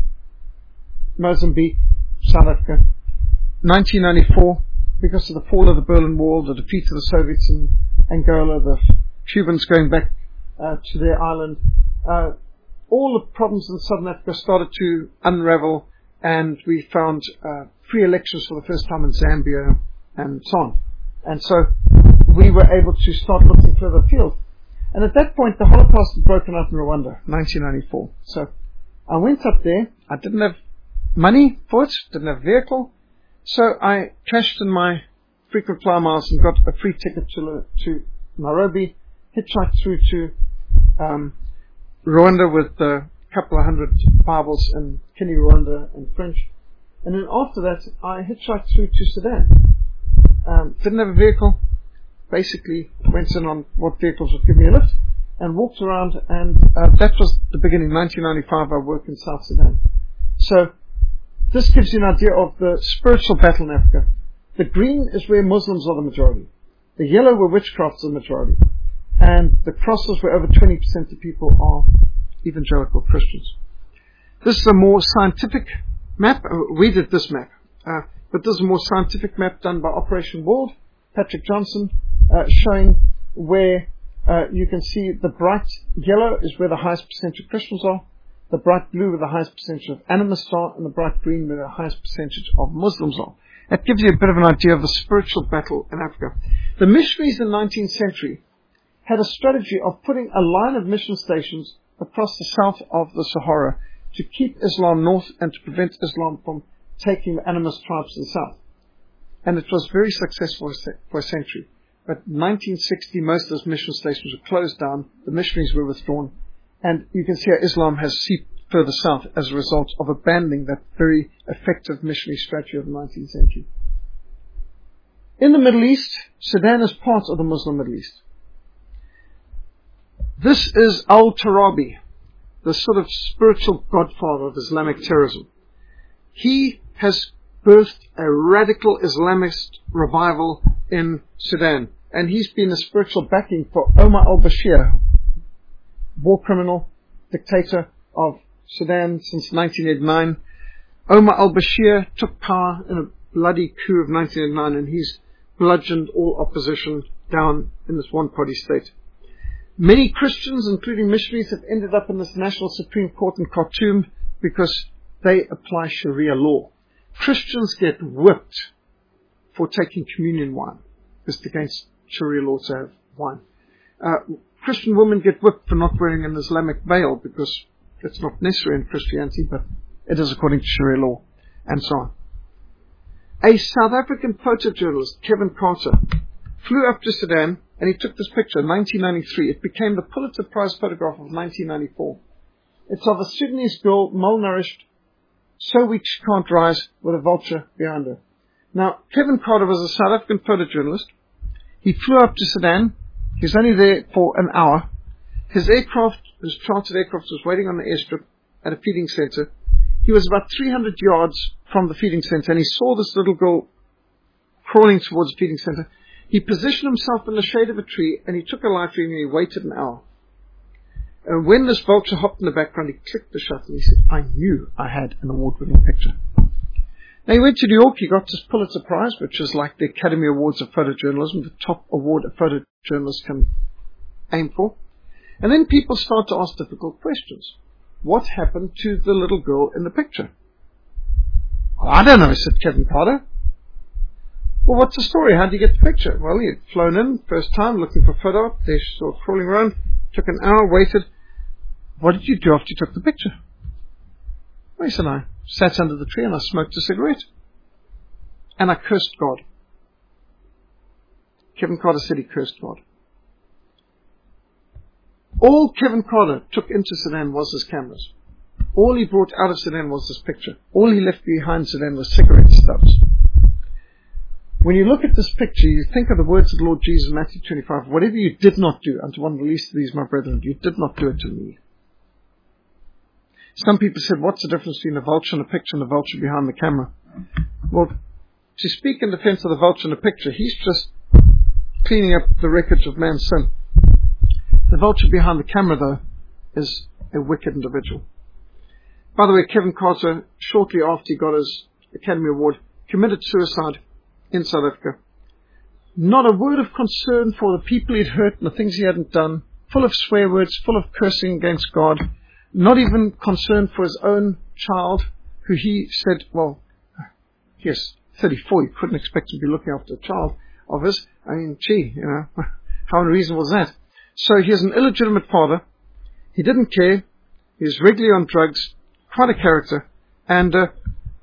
Speaker 1: Mozambique, South Africa, nineteen ninety-four, because of the fall of the Berlin Wall, the defeat of the Soviets in Angola, the Cubans going back uh, to their island, uh, all the problems in Southern Africa started to unravel, and we found uh, free elections for the first time in Zambia and so on. And so we were able to start looking further afield. And at that point, the Holocaust had broken out in Rwanda, nineteen ninety-four. So I went up there. I didn't have money for it, didn't have a vehicle. So I cashed in my frequent flyer miles and got a free ticket to, to Nairobi, hitchhiked through to um, Rwanda with a couple of hundred Bibles in Kinyarwanda and French. And then after that, I hitchhiked through to Sudan. Um, didn't have a vehicle. Basically went in on what vehicles would give me a lift and walked around, and uh, that was the beginning. nineteen ninety-five, I worked in South Sudan. So this gives you an idea of the spiritual battle in Africa. The green is where Muslims are the majority. The yellow where witchcraft is the majority. And the crosses where over twenty percent of people are evangelical Christians. This is a more scientific map. We did this map. Uh, but this is a more scientific map done by Operation World, Patrick Johnson, uh, showing where uh, you can see the bright yellow is where the highest percentage of Christians are, the bright blue where the highest percentage of animists are, and the bright green where the highest percentage of Muslims are. That gives you a bit of an idea of the spiritual battle in Africa. The missionaries in the nineteenth century had a strategy of putting a line of mission stations across the south of the Sahara to keep Islam north and to prevent Islam from taking the animist tribes to the south. And it was very successful for a century. But in nineteen sixty, most of those mission stations were closed down, the missionaries were withdrawn, and you can see how Islam has seeped further south as a result of abandoning that very effective missionary strategy of the nineteenth century. In the Middle East, Sudan is part of the Muslim Middle East. This is al-Tarabi, the sort of spiritual godfather of Islamic terrorism. He has birthed a radical Islamist revival in Sudan, and he's been the spiritual backing for Omar al-Bashir, war criminal, dictator of Sudan since nineteen eighty-nine. Omar al-Bashir took power in a bloody coup of nineteen eighty-nine, and he's bludgeoned all opposition down in this one-party state. Many Christians, including missionaries, have ended up in this National Supreme Court in Khartoum because they apply Sharia law. Christians get whipped for taking communion wine. It's against Sharia law to have wine. Uh, Christian women get whipped for not wearing an Islamic veil because it's not necessary in Christianity, but it is according to Sharia law, and so on. A South African photojournalist, Kevin Carter, flew up to Sudan and he took this picture in nineteen ninety-three. It became the Pulitzer Prize photograph of nineteen ninety-four. It's of a Sudanese girl, malnourished, so weak she can't rise, with a vulture behind her. Now, Kevin Carter was a South African photojournalist. He flew up to Sudan. He was only there for an hour. His aircraft, his chartered aircraft, was waiting on the airstrip at a feeding center. He was about three hundred yards from the feeding center, and he saw this little girl crawling towards the feeding center. He positioned himself in the shade of a tree, and he took a live stream, and he waited an hour. And when this vulture hopped in the background, he clicked the shutter, and he said, I knew I had an award-winning picture. Now, he went to New York. He got this Pulitzer Prize, which is like the Academy Awards of Photojournalism, the top award a photojournalist can aim for. And then people start to ask difficult questions. What happened to the little girl in the picture? Well, I don't know, said Kevin Carter. Well, what's the story? How did you get the picture? Well, he had flown in, first time, looking for a photo op. There she saw crawling around, took an hour, waited. What did you do after you took the picture? Well, he said, I sat under the tree and I smoked a cigarette. And I cursed God. Kevin Carter said he cursed God. All Kevin Carter took into Sudan was his cameras. All he brought out of Sudan was this picture. All he left behind Sudan was cigarette stubs. When you look at this picture, you think of the words of the Lord Jesus in Matthew twenty-five. Whatever you did not do unto one of the least of these, my brethren, you did not do it to me. Some people said, what's the difference between a vulture in a picture and a vulture behind the camera? Well, to speak in defense of the vulture in a picture, he's just cleaning up the wreckage of man's sin. The vulture behind the camera, though, is a wicked individual. By the way, Kevin Carter, shortly after he got his Academy Award, committed suicide in South Africa. Not a word of concern for the people he'd hurt and the things he hadn't done, full of swear words, full of cursing against God, not even concern for his own child, who he said, well, yes, thirty-four, you couldn't expect to be looking after a child of his. I mean, gee, you know, how unreasonable was that? So he is an illegitimate father. He didn't care. He was regularly on drugs, quite a character, and uh,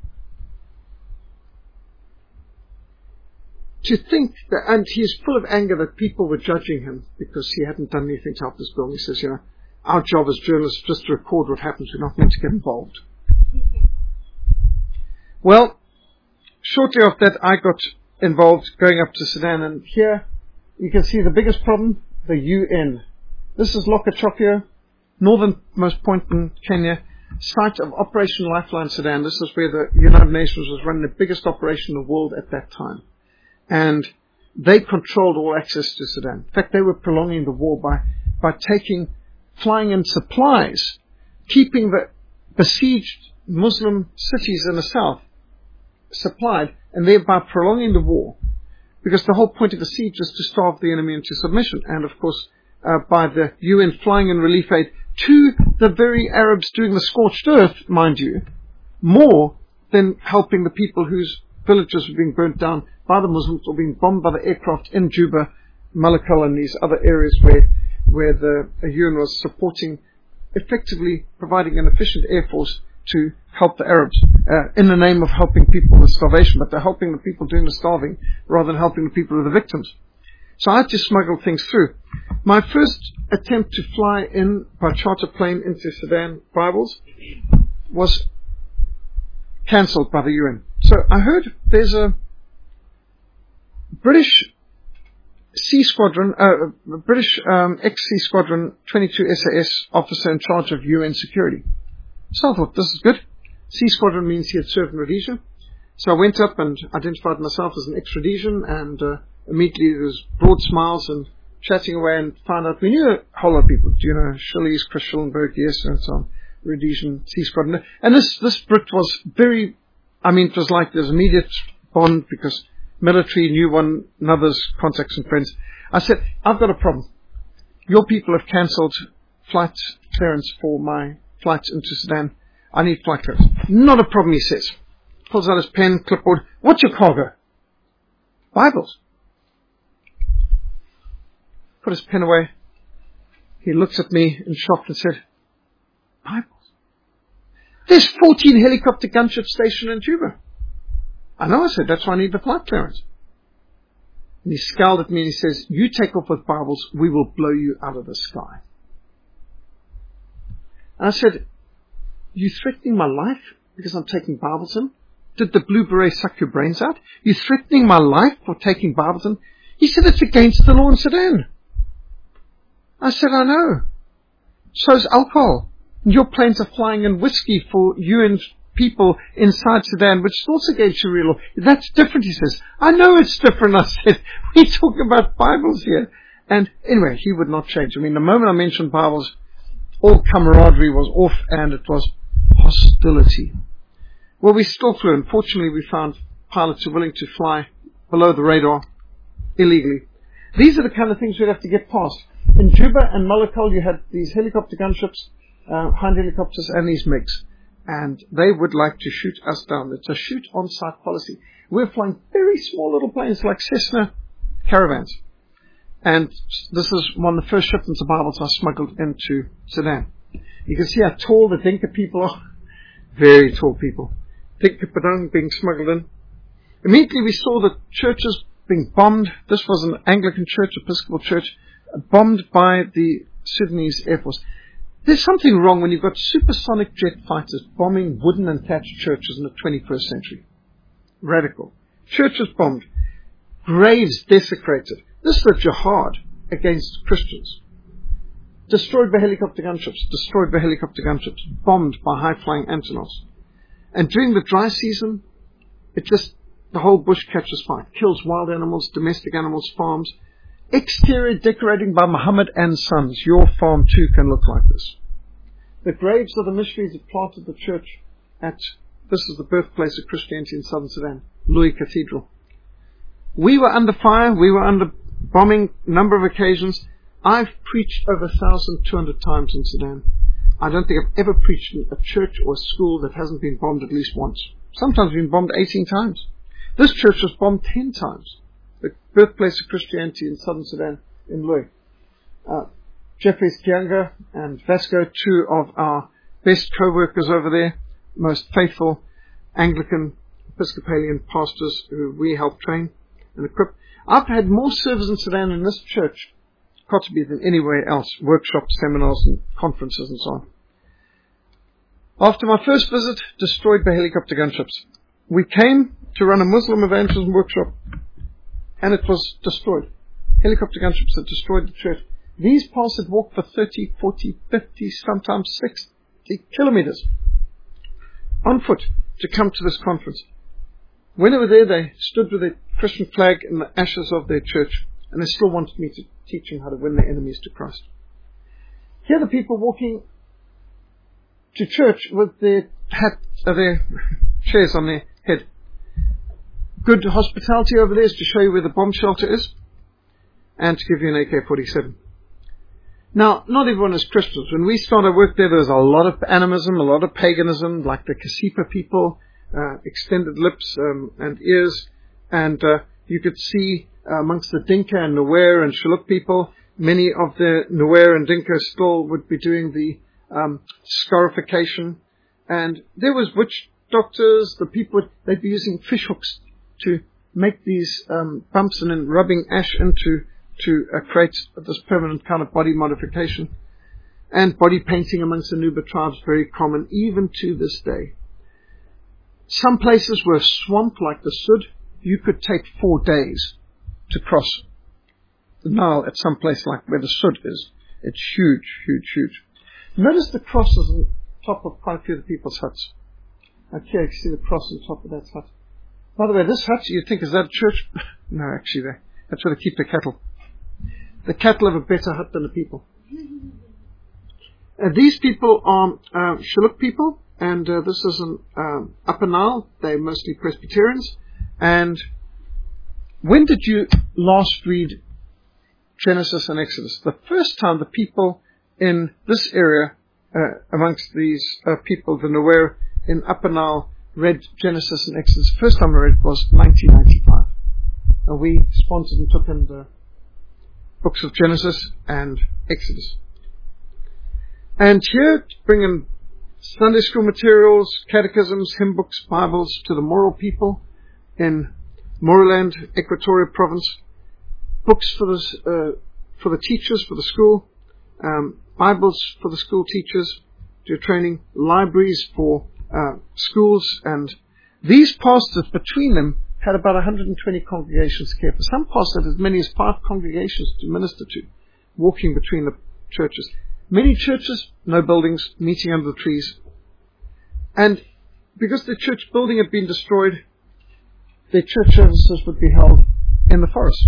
Speaker 1: to think that, and he's full of anger that people were judging him because he hadn't done anything to help this girl. He says, you know, our job as journalists is just to record what happens. We're not meant to get involved. Well, shortly after that, I got involved going up to Sudan, and here you can see the biggest problem, the U N. This is Lokochokio, northernmost point in Kenya, site of Operation Lifeline Sudan. This is where the United Nations was running the biggest operation in the world at that time. And they controlled all access to Sudan. In fact, they were prolonging the war by, by taking, flying in supplies, keeping the besieged Muslim cities in the south supplied, and thereby prolonging the war. Because the whole point of the siege is to starve the enemy into submission. And of course, uh, by the U N flying in relief aid to the very Arabs doing the scorched earth, mind you, more than helping the people whose villages were being burnt down by the Muslims or being bombed by the aircraft in Juba, Malakal, and these other areas where, where the U N was supporting, effectively providing an efficient air force to help the Arabs, uh, in the name of helping people with starvation, but they're helping the people doing the starving rather than helping the people who are the victims. So I had to smuggle things through. My first attempt to fly in by charter plane into Sudan, Bibles, was cancelled by the U N. So I heard there's a British Sea Squadron, uh, British um, ex-Sea Squadron twenty-two S A S officer in charge of U N security. So I thought, this is good. Sea Squadron means he had served in Rhodesia. So I went up and identified myself as an ex-Rhodesian, and uh, immediately there was broad smiles and chatting away, and found out we knew a whole lot of people. Do you know Shillies, Chris Schillenberg, yes, and so on. Rhodesian Sea Squadron. And this, this Brit was very, I mean, it was like there's immediate bond because military knew one another's contacts and friends. I said, I've got a problem. Your people have cancelled flight clearance for my flight into Sudan. I need flight clearance. Not a problem, he says. Pulls out his pen, clipboard. What's your cargo? Bibles. Put his pen away. He looks at me in shock and said, Bibles? There's fourteen helicopter gunships stationed in Juba. I know, I said, that's why I need the flight clearance. And he scowled at me and he says, you take off with Bibles, we will blow you out of the sky. And I said, you threatening my life because I'm taking Bibles in? Did the blue beret suck your brains out? You threatening my life for taking Bibles in? He said, it's against the law in Sudan. I said, I know. So's alcohol. And your planes are flying in whiskey for U N people inside Sudan, which is also against Sharia law. That's different, he says. I know it's different, I said. We talk about Bibles here. And anyway, he would not change. I mean, the moment I mentioned Bibles, all camaraderie was off and it was hostility. Well, we still flew. Unfortunately, we found pilots who are willing to fly below the radar illegally. These are the kind of things we'd have to get past. In Juba and Malakal, you had these helicopter gunships, uh, hind helicopters, and these MiGs. And they would like to shoot us down. It's a shoot-on-sight policy. We're flying very small little planes like Cessna caravans. And this is one of the first shipments of Bibles I smuggled into Sudan. You can see how tall the Dinka people are. Very tall people. Dinka Padang being smuggled in. Immediately we saw the churches being bombed. This was an Anglican church, Episcopal church, bombed by the Sudanese Air Force. There's something wrong when you've got supersonic jet fighters bombing wooden and thatched churches in the twenty-first century. Radical. Churches bombed. Graves desecrated. This is a jihad against Christians. Destroyed by helicopter gunships. Destroyed by helicopter gunships. Bombed by high-flying Antonovs. And during the dry season, it just, the whole bush catches fire. Kills wild animals, domestic animals, farms. Exterior decorating by Muhammad and Sons. Your farm too can look like this. The graves of the missionaries that planted the church at, this is the birthplace of Christianity in southern Sudan, Louis Cathedral. We were under fire, we were under bombing, number of occasions. I've preached over one thousand two hundred times in Sudan. I don't think I've ever preached in a church or a school that hasn't been bombed at least once. Sometimes been bombed eighteen times. This church was bombed ten times. The birthplace of Christianity in southern Sudan, in Louis. Uh, Jeffrey Kianga and Vasco, two of our best co-workers over there, most faithful Anglican Episcopalian pastors who we help train and equip. I've had more service in Sudan in this church, Kotzebue, than anywhere else, workshops, seminars and conferences and so on. After my first visit, destroyed by helicopter gunships. We came to run a Muslim evangelism workshop, and it was destroyed. Helicopter gunships had destroyed the church. These pastors had walked for thirty, forty, fifty, sometimes sixty kilometers on foot to come to this conference. When they were there, they stood with a Christian flag in the ashes of their church, and they still wanted me to teach them how to win their enemies to Christ. Here are the people walking to church with their hat, uh, their chairs on their head. Good hospitality over there is to show you where the bomb shelter is and to give you an A K forty-seven. Now, not everyone is Christians. When we started work there, there was a lot of animism, a lot of paganism, like the Kasipa people, uh, extended lips um, and ears, and uh, you could see uh, amongst the Dinka and Nuer and Shilluk people, many of the Nuer and Dinka still would be doing the um, scarification, and there was witch doctors. The people would, they'd be using fish hooks to make these um, bumps and then rubbing ash into to uh, create this permanent kind of body modification. And body painting amongst the Nuba tribes, very common, even to this day. Some places were swamp like the Sud. You could take four days to cross the Nile at some place like where the Sud is. It's huge, huge, huge. Notice the crosses on top of quite a few of the people's huts. Okay, you can see the cross on top of that hut. By the way, this hut, you think, is that a church? No, actually, they, that's where they keep the cattle. The cattle have a better hut than the people. Uh, these people are uh, Shilluk people, and uh, this is an um, Upper Nile. They're mostly Presbyterians. And when did you last read Genesis and Exodus? The first time the people in this area, uh, amongst these uh, people, the Nuer in Upper Nile, read Genesis and Exodus. The first time I read was nineteen ninety-five. And we sponsored and took in the books of Genesis and Exodus. And here, to bring in Sunday school materials, catechisms, hymn books, Bibles to the Moro people in Moreland, Equatorial Province. Books for the, uh, for the teachers, for the school. Um, Bibles for the school teachers, do training. Libraries for uh, schools. And these pastors, between them, had about one hundred twenty congregations care for. Some pastors had as many as five congregations to minister to, walking between the churches. Many churches, no buildings, meeting under the trees. And because the church building had been destroyed, their church services would be held in the forest.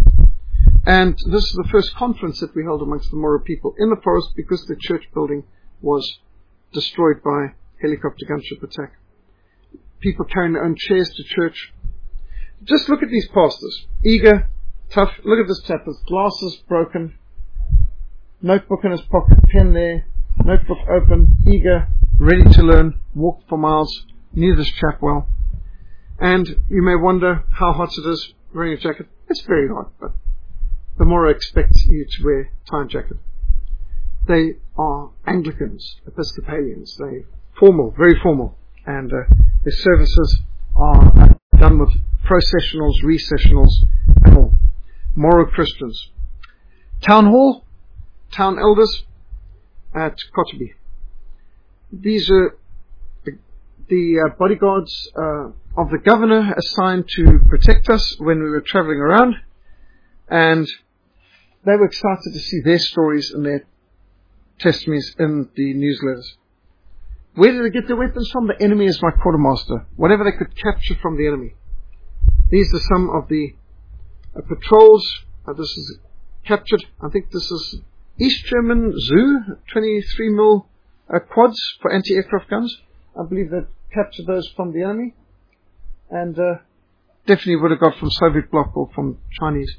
Speaker 1: And this is the first conference that we held amongst the Moro people in the forest because the church building was destroyed by helicopter gunship attack. People carrying their own chairs to church. Just look at these pastors. Eager, tough. Look at this chap. His glasses broken. Notebook in his pocket, pen there, notebook open, eager, ready to learn, walked for miles, knew this chap well. And you may wonder how hot it is wearing a jacket. It's very hot, but the Moro expects you to wear a tie jacket. They are Anglicans, Episcopalians. They're formal, very formal. And uh, their services are done with processionals, recessionals, and all. Moro Christians. Town Hall. Town elders at Kotobi. These are the, the uh, bodyguards uh, of the governor assigned to protect us when we were travelling around, and they were excited to see their stories and their testimonies in the newsletters. Where did they get their weapons from? The enemy is my quartermaster. Whatever they could capture from the enemy. These are some of the uh, patrols. Uh, this is captured. I think this is East German Zoo, twenty-three millimeter uh, quads for anti-aircraft guns. I believe they captured those from the enemy. And uh, definitely would have got from Soviet bloc or from Chinese.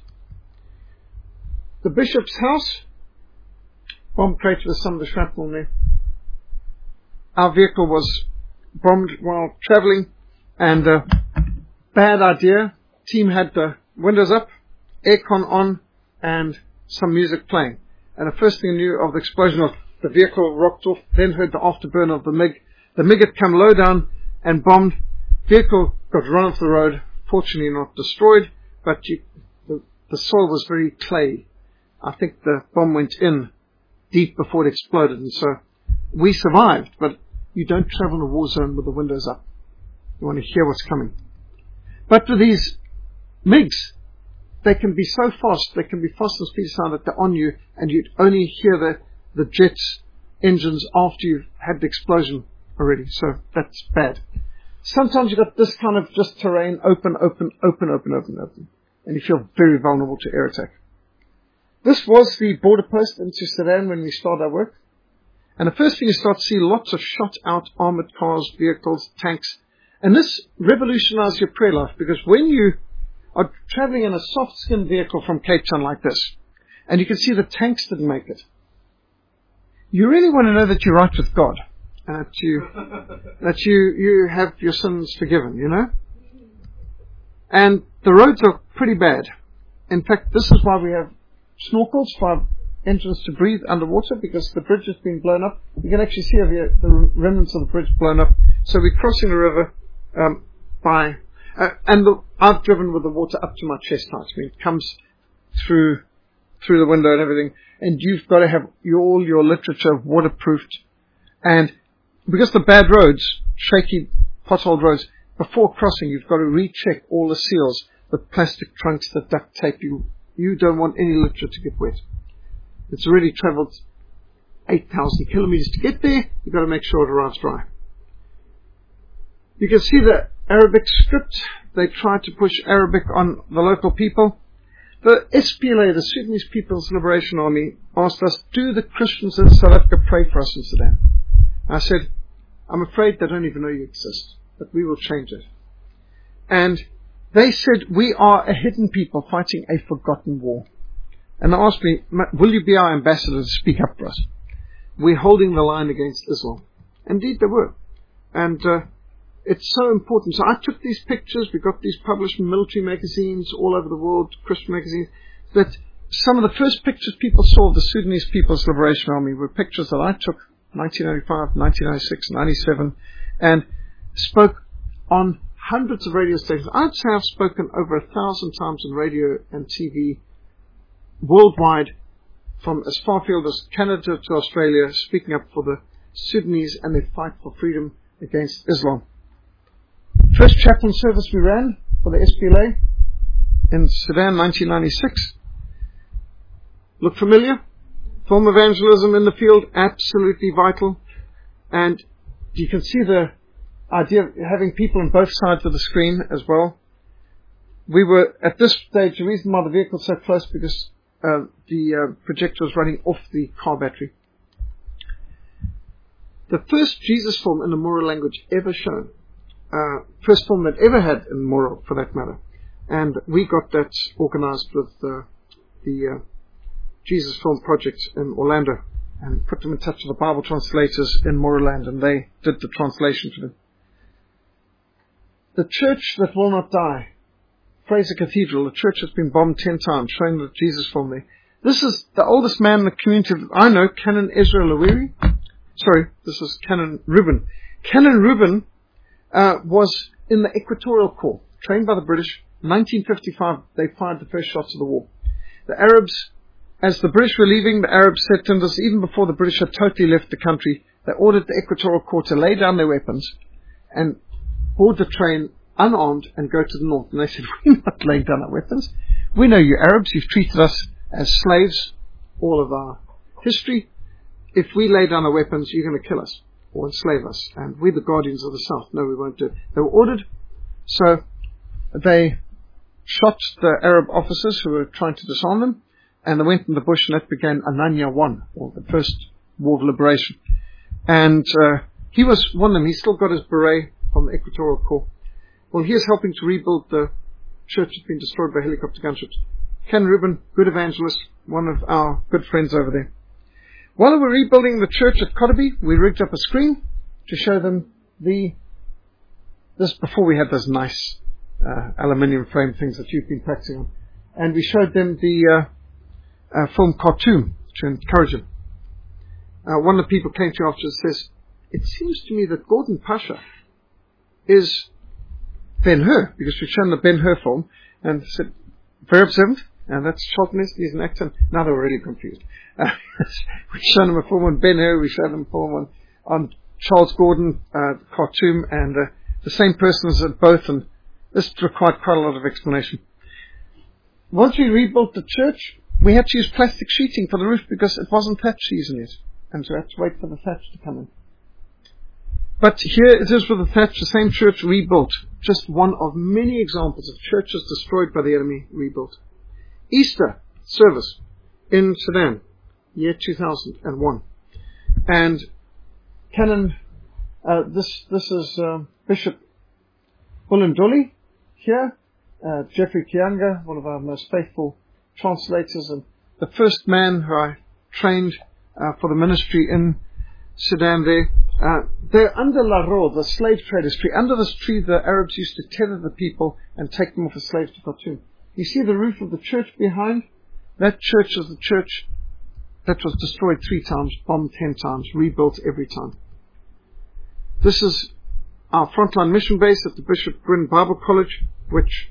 Speaker 1: The bishop's house, bomb crater with some of the shrapnel there. Our vehicle was bombed while travelling, and uh, bad idea. Team had the windows up, aircon on, and some music playing. And the first thing I knew of the explosion of the vehicle rocked off, then heard the afterburn of the MiG. The MiG had come low down and bombed. Vehicle got run off the road, fortunately not destroyed, but you, the, the soil was very clay. I think the bomb went in deep before it exploded, and so we survived, but you don't travel in a war zone with the windows up. You want to hear what's coming. But with these MiGs, they can be so fast, they can be fast and speed sound that they're on you, and you'd only hear the, the jets, engines after you've had the explosion already. So that's bad. Sometimes you've got this kind of just terrain, open, open, open, open, open, open. And you feel very vulnerable to air attack. This was the border post into Sudan when we started our work. And the first thing you start to see lots of shot out armored cars, vehicles, tanks. And this revolutionized your prayer life, because when you are traveling in a soft-skinned vehicle from Cape Town like this, and you can see the tanks didn't make it, you really want to know that you're right with God, and that you that you you have your sins forgiven, you know. And the roads are pretty bad. In fact, this is why we have snorkels for engines to breathe underwater, because the bridge has been blown up. You can actually see over here the remnants of the bridge blown up. So we're crossing the river um, by. Uh, and the, I've driven with the water up to my chest height. I mean, it comes through through the window and everything. And you've got to have your, all your literature waterproofed. And because the bad roads, shaky, potholed roads, before crossing, you've got to recheck all the seals, the plastic trunks, the duct tape. You you don't want any literature to get wet. It's already travelled eight thousand kilometres to get there. You've got to make sure it arrives dry. You can see the Arabic script. They tried to push Arabic on the local people. The S P L A, the Sudanese People's Liberation Army, asked us, do the Christians in South Africa pray for us in Sudan? I said, I'm afraid they don't even know you exist, but we will change it. And they said, we are a hidden people fighting a forgotten war. And they asked me, will you be our ambassador to speak up for us? We're holding the line against Islam. Indeed they were. And uh, it's so important. So I took these pictures. We got these published in military magazines all over the world, Christian magazines, that some of the first pictures people saw of the Sudanese People's Liberation Army were pictures that I took nineteen ninety-five, nineteen ninety-six, ninety-seven, and spoke on hundreds of radio stations. I'd say I've spoken over a thousand times on radio and T V worldwide, from as far afield as Canada to Australia, speaking up for the Sudanese and their fight for freedom against Islam. First chaplain service we ran for the S P L A in Sudan, nineteen ninety-six. Look familiar? Film evangelism in the field, absolutely vital. And you can see the idea of having people on both sides of the screen as well. We were, at this stage, the reason why the vehicle was so close, because uh, the uh, projector was running off the car battery. The first Jesus film in the Moro language ever shown, uh, first film that ever had in Moro, for that matter. And we got that organized with uh, the uh, Jesus Film Project in Orlando, and put them in touch with the Bible translators in Moroland, and they did the translation for them. The church that will not die, Fraser Cathedral, the church has been bombed ten times, showing the Jesus film there. This is the oldest man in the community that I know, Canon Ezra Lawiri. Sorry, this is Canon Reuben. Canon Reuben uh, was in the Equatorial Corps, trained by the British. nineteen fifty-five, they fired the first shots of the war. The Arabs, as the British were leaving, the Arabs said to us, even before the British had totally left the country, they ordered the Equatorial Corps to lay down their weapons and board the train unarmed and go to the north. And they said, we're not laying down our weapons. We know you Arabs, you've treated us as slaves all of our history. If we lay down our weapons, you're going to kill us or enslave us. And we're the guardians of the South. No, we won't do it. They were ordered. So they shot the Arab officers who were trying to disarm them. And they went in the bush, and that began Ananya one, or the first war of liberation. And uh, he was one of them. He still got his beret from the Equatorial Corps. Well, he is helping to rebuild the church that's been destroyed by helicopter gunships. Ken Rubin, good evangelist, one of our good friends over there. While we were rebuilding the church at Kodabi, we rigged up a screen to show them the, this before we had those nice uh, aluminium frame things that you've been practicing on. And we showed them the uh, uh, film cartoon to encourage them. Uh, one of the people came to me after and says, it seems to me that Gordon Pasha is Ben-Hur, because we've shown the Ben-Hur film, and said, very observant, and that's Charlton Heston, he's an actor. Now they were really confused. Uh, we've shown them a film on Ben-Hur, we showed them a film on, on Charles Gordon, uh, cartoon, and uh, the same persons at both, and this required quite a lot of explanation. Once we rebuilt the church, we had to use plastic sheeting for the roof because it wasn't thatch season yet, and so we had to wait for the thatch to come in. But here it is with the thatch, the same church rebuilt. Just one of many examples of churches destroyed by the enemy rebuilt. Easter service in Sudan, year two thousand one. And Canon, uh, this this is uh, Bishop Bulunduli here, uh, Jeffrey Kianga, one of our most faithful translators, and the first man who I trained uh, for the ministry in Sudan there. Uh, they're under Laro, the slave traders tree. Under this tree, the Arabs used to tether the people and take them off as slaves to Khartoum. You see the roof of the church behind? That church is the church that was destroyed three times, bombed ten times, rebuilt every time. This is our frontline mission base at the Bishop Gwyn Bible College, which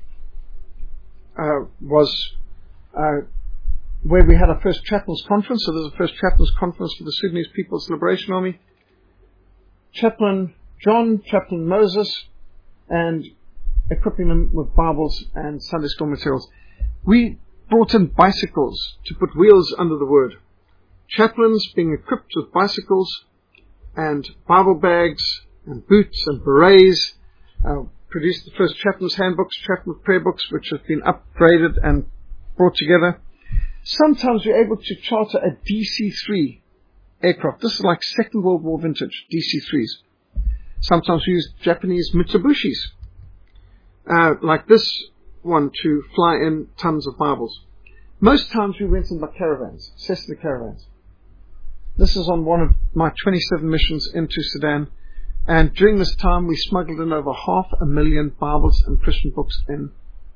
Speaker 1: uh, was uh, where we had our first chaplains conference. So there's a first chaplains conference for the Sudanese People's Liberation Army. Chaplain John, Chaplain Moses, and equipping them with Bibles and Sunday school materials. We brought in bicycles to put wheels under the word. Chaplains being equipped with bicycles and Bible bags and boots and berets. Uh, produced the first chaplains handbooks, chaplain prayer books, which have been upgraded and brought together. Sometimes we're able to charter a D C three aircraft. This is like Second World War vintage D C threes. Sometimes we use Japanese Mitsubishis, uh, like this one, to fly in tons of Bibles. Most times we went in by caravans, Cessna caravans. This is on one of my twenty-seven missions into Sudan, and during this time we smuggled in over half a million Bibles and Christian books in,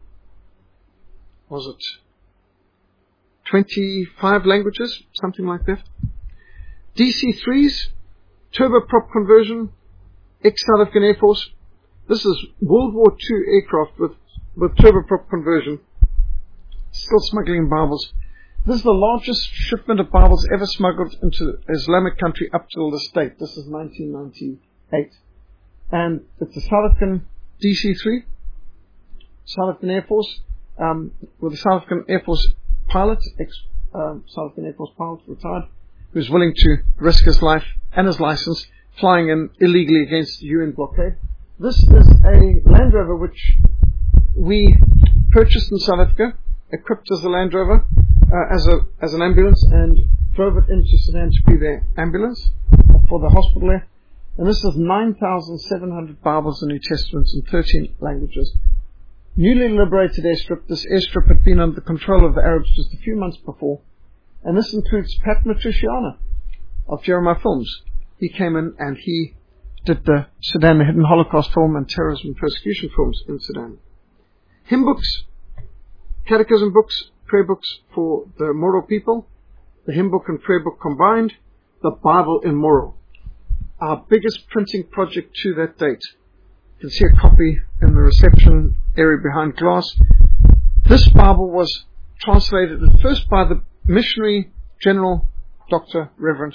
Speaker 1: was it twenty-five languages, something like that. D C threes, turboprop conversion, ex-South African Air Force. This is World War Two aircraft with, with turboprop conversion, still smuggling Bibles. This is the largest shipment of Bibles ever smuggled into Islamic country up till this date. This is nineteen ninety-eight. And it's a South African D C three, South African Air Force, um, with a South African Air Force pilot, ex, um, South African Air Force pilot, retired, who's willing to risk his life and his license flying in illegally against the U N blockade. This is a Land Rover which we purchased in South Africa, equipped as a Land Rover, uh, as a as an ambulance, and drove it into Sudan to be their ambulance for the hospital there. And this is nine thousand seven hundred Bibles and New Testaments in thirteen languages. Newly liberated airstrip. This airstrip had been under the control of the Arabs just a few months before. And this includes Pat Matriciana of Jeremiah Films. He came in and he did the Sudan, the Hidden Holocaust film, and terrorism and persecution films in Sudan. Hymn books, catechism books, prayer books for the Moro people, the hymn book and prayer book combined, the Bible in Moro. Our biggest printing project to that date. You can see a copy in the reception area behind glass. This Bible was translated at first by the missionary general, Doctor Reverend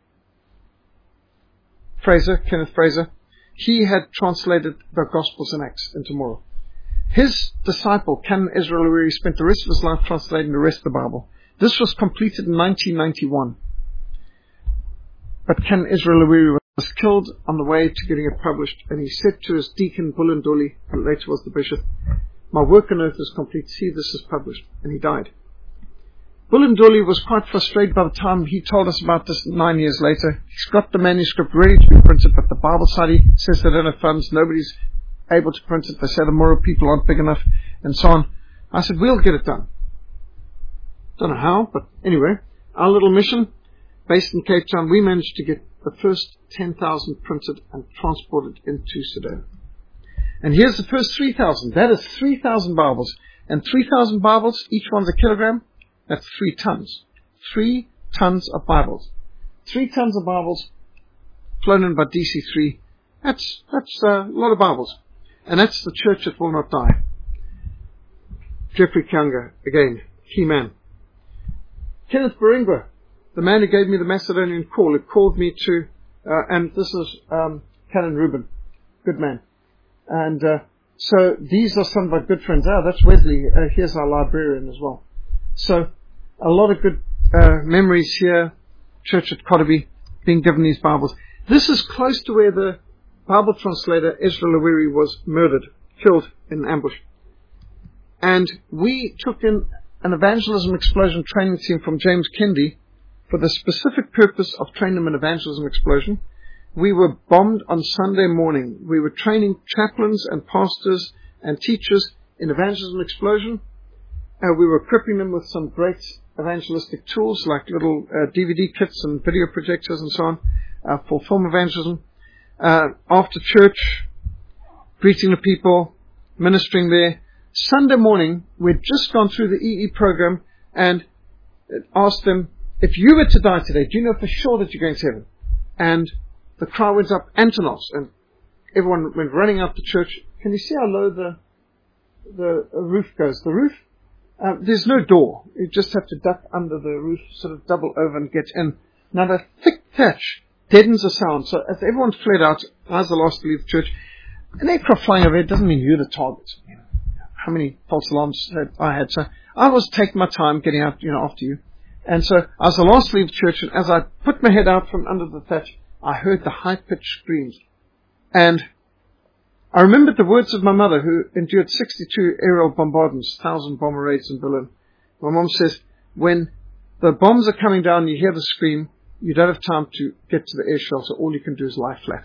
Speaker 1: Fraser, Kenneth Fraser. He had translated the Gospels and Acts into Moro. His disciple, Canon Ezra Lawiri, spent the rest of his life translating the rest of the Bible. This was completed in nineteen ninety-one. But Canon Ezra Lawiri was killed on the way to getting it published, and he said to his deacon, Bulundoli, who later was the bishop, "My work on earth is complete. See, this is published." And he died. Bulundoli was quite frustrated by the time he told us about this nine years later. He's got the manuscript ready to be printed, but the Bible Society says they don't have funds. Nobody's able to print it. They say the Moro people aren't big enough, and so on. I said, we'll get it done. Don't know how, but anyway, our little mission, based in Cape Town, we managed to get the first ten thousand printed and transported into Sudan. And here's the first three thousand. That is three thousand Bibles. And three thousand Bibles, each one's a kilogram, that's three tons. Three tons of Bibles. Three tons of Bibles flown in by D C three. That's, that's uh, a lot of Bibles. And that's the church that will not die. Jeffrey Kianga, again, key man. Kenneth Baringwa, the man who gave me the Macedonian call, who called me to, uh, and this is um, Canon Reuben, good man. And uh, so these are some of our good friends. Ah, that's Wesley. Uh, here's our librarian as well. So a lot of good uh, memories here. Church at Kodabi, being given these Bibles. This is close to where the Bible translator Ezra Lawiri was murdered, killed in ambush. And we took in an evangelism explosion training team from James Kendi for the specific purpose of training them in evangelism explosion. We were bombed on Sunday morning. We were training chaplains and pastors and teachers in evangelism explosion. Uh, we were equipping them with some great evangelistic tools like little uh, D V D kits and video projectors and so on uh, for film evangelism. Uh, after church, greeting the people, ministering there. Sunday morning, we'd just gone through the E E program and asked them, if you were to die today, do you know for sure that you're going to heaven? And the crowd went up, Antonos, and everyone went running out the church. Can you see how low the the roof goes? The roof, uh, there's no door. You just have to duck under the roof, sort of double over and get in. Now the thick thatch deadens the sound. So as everyone fled out, I was the last to leave the church. An aircraft flying overhead doesn't mean you're the target. How many false alarms had I had? So I was taking my time getting out, you know, after you. And so I was the last to leave the church, and as I put my head out from under the thatch, I heard the high-pitched screams. And I remembered the words of my mother, who endured sixty-two aerial bombardments, one thousand bomber raids in Berlin. My mom says, when the bombs are coming down and you hear the scream, you don't have time to get to the air shelter. All you can do is lie flat.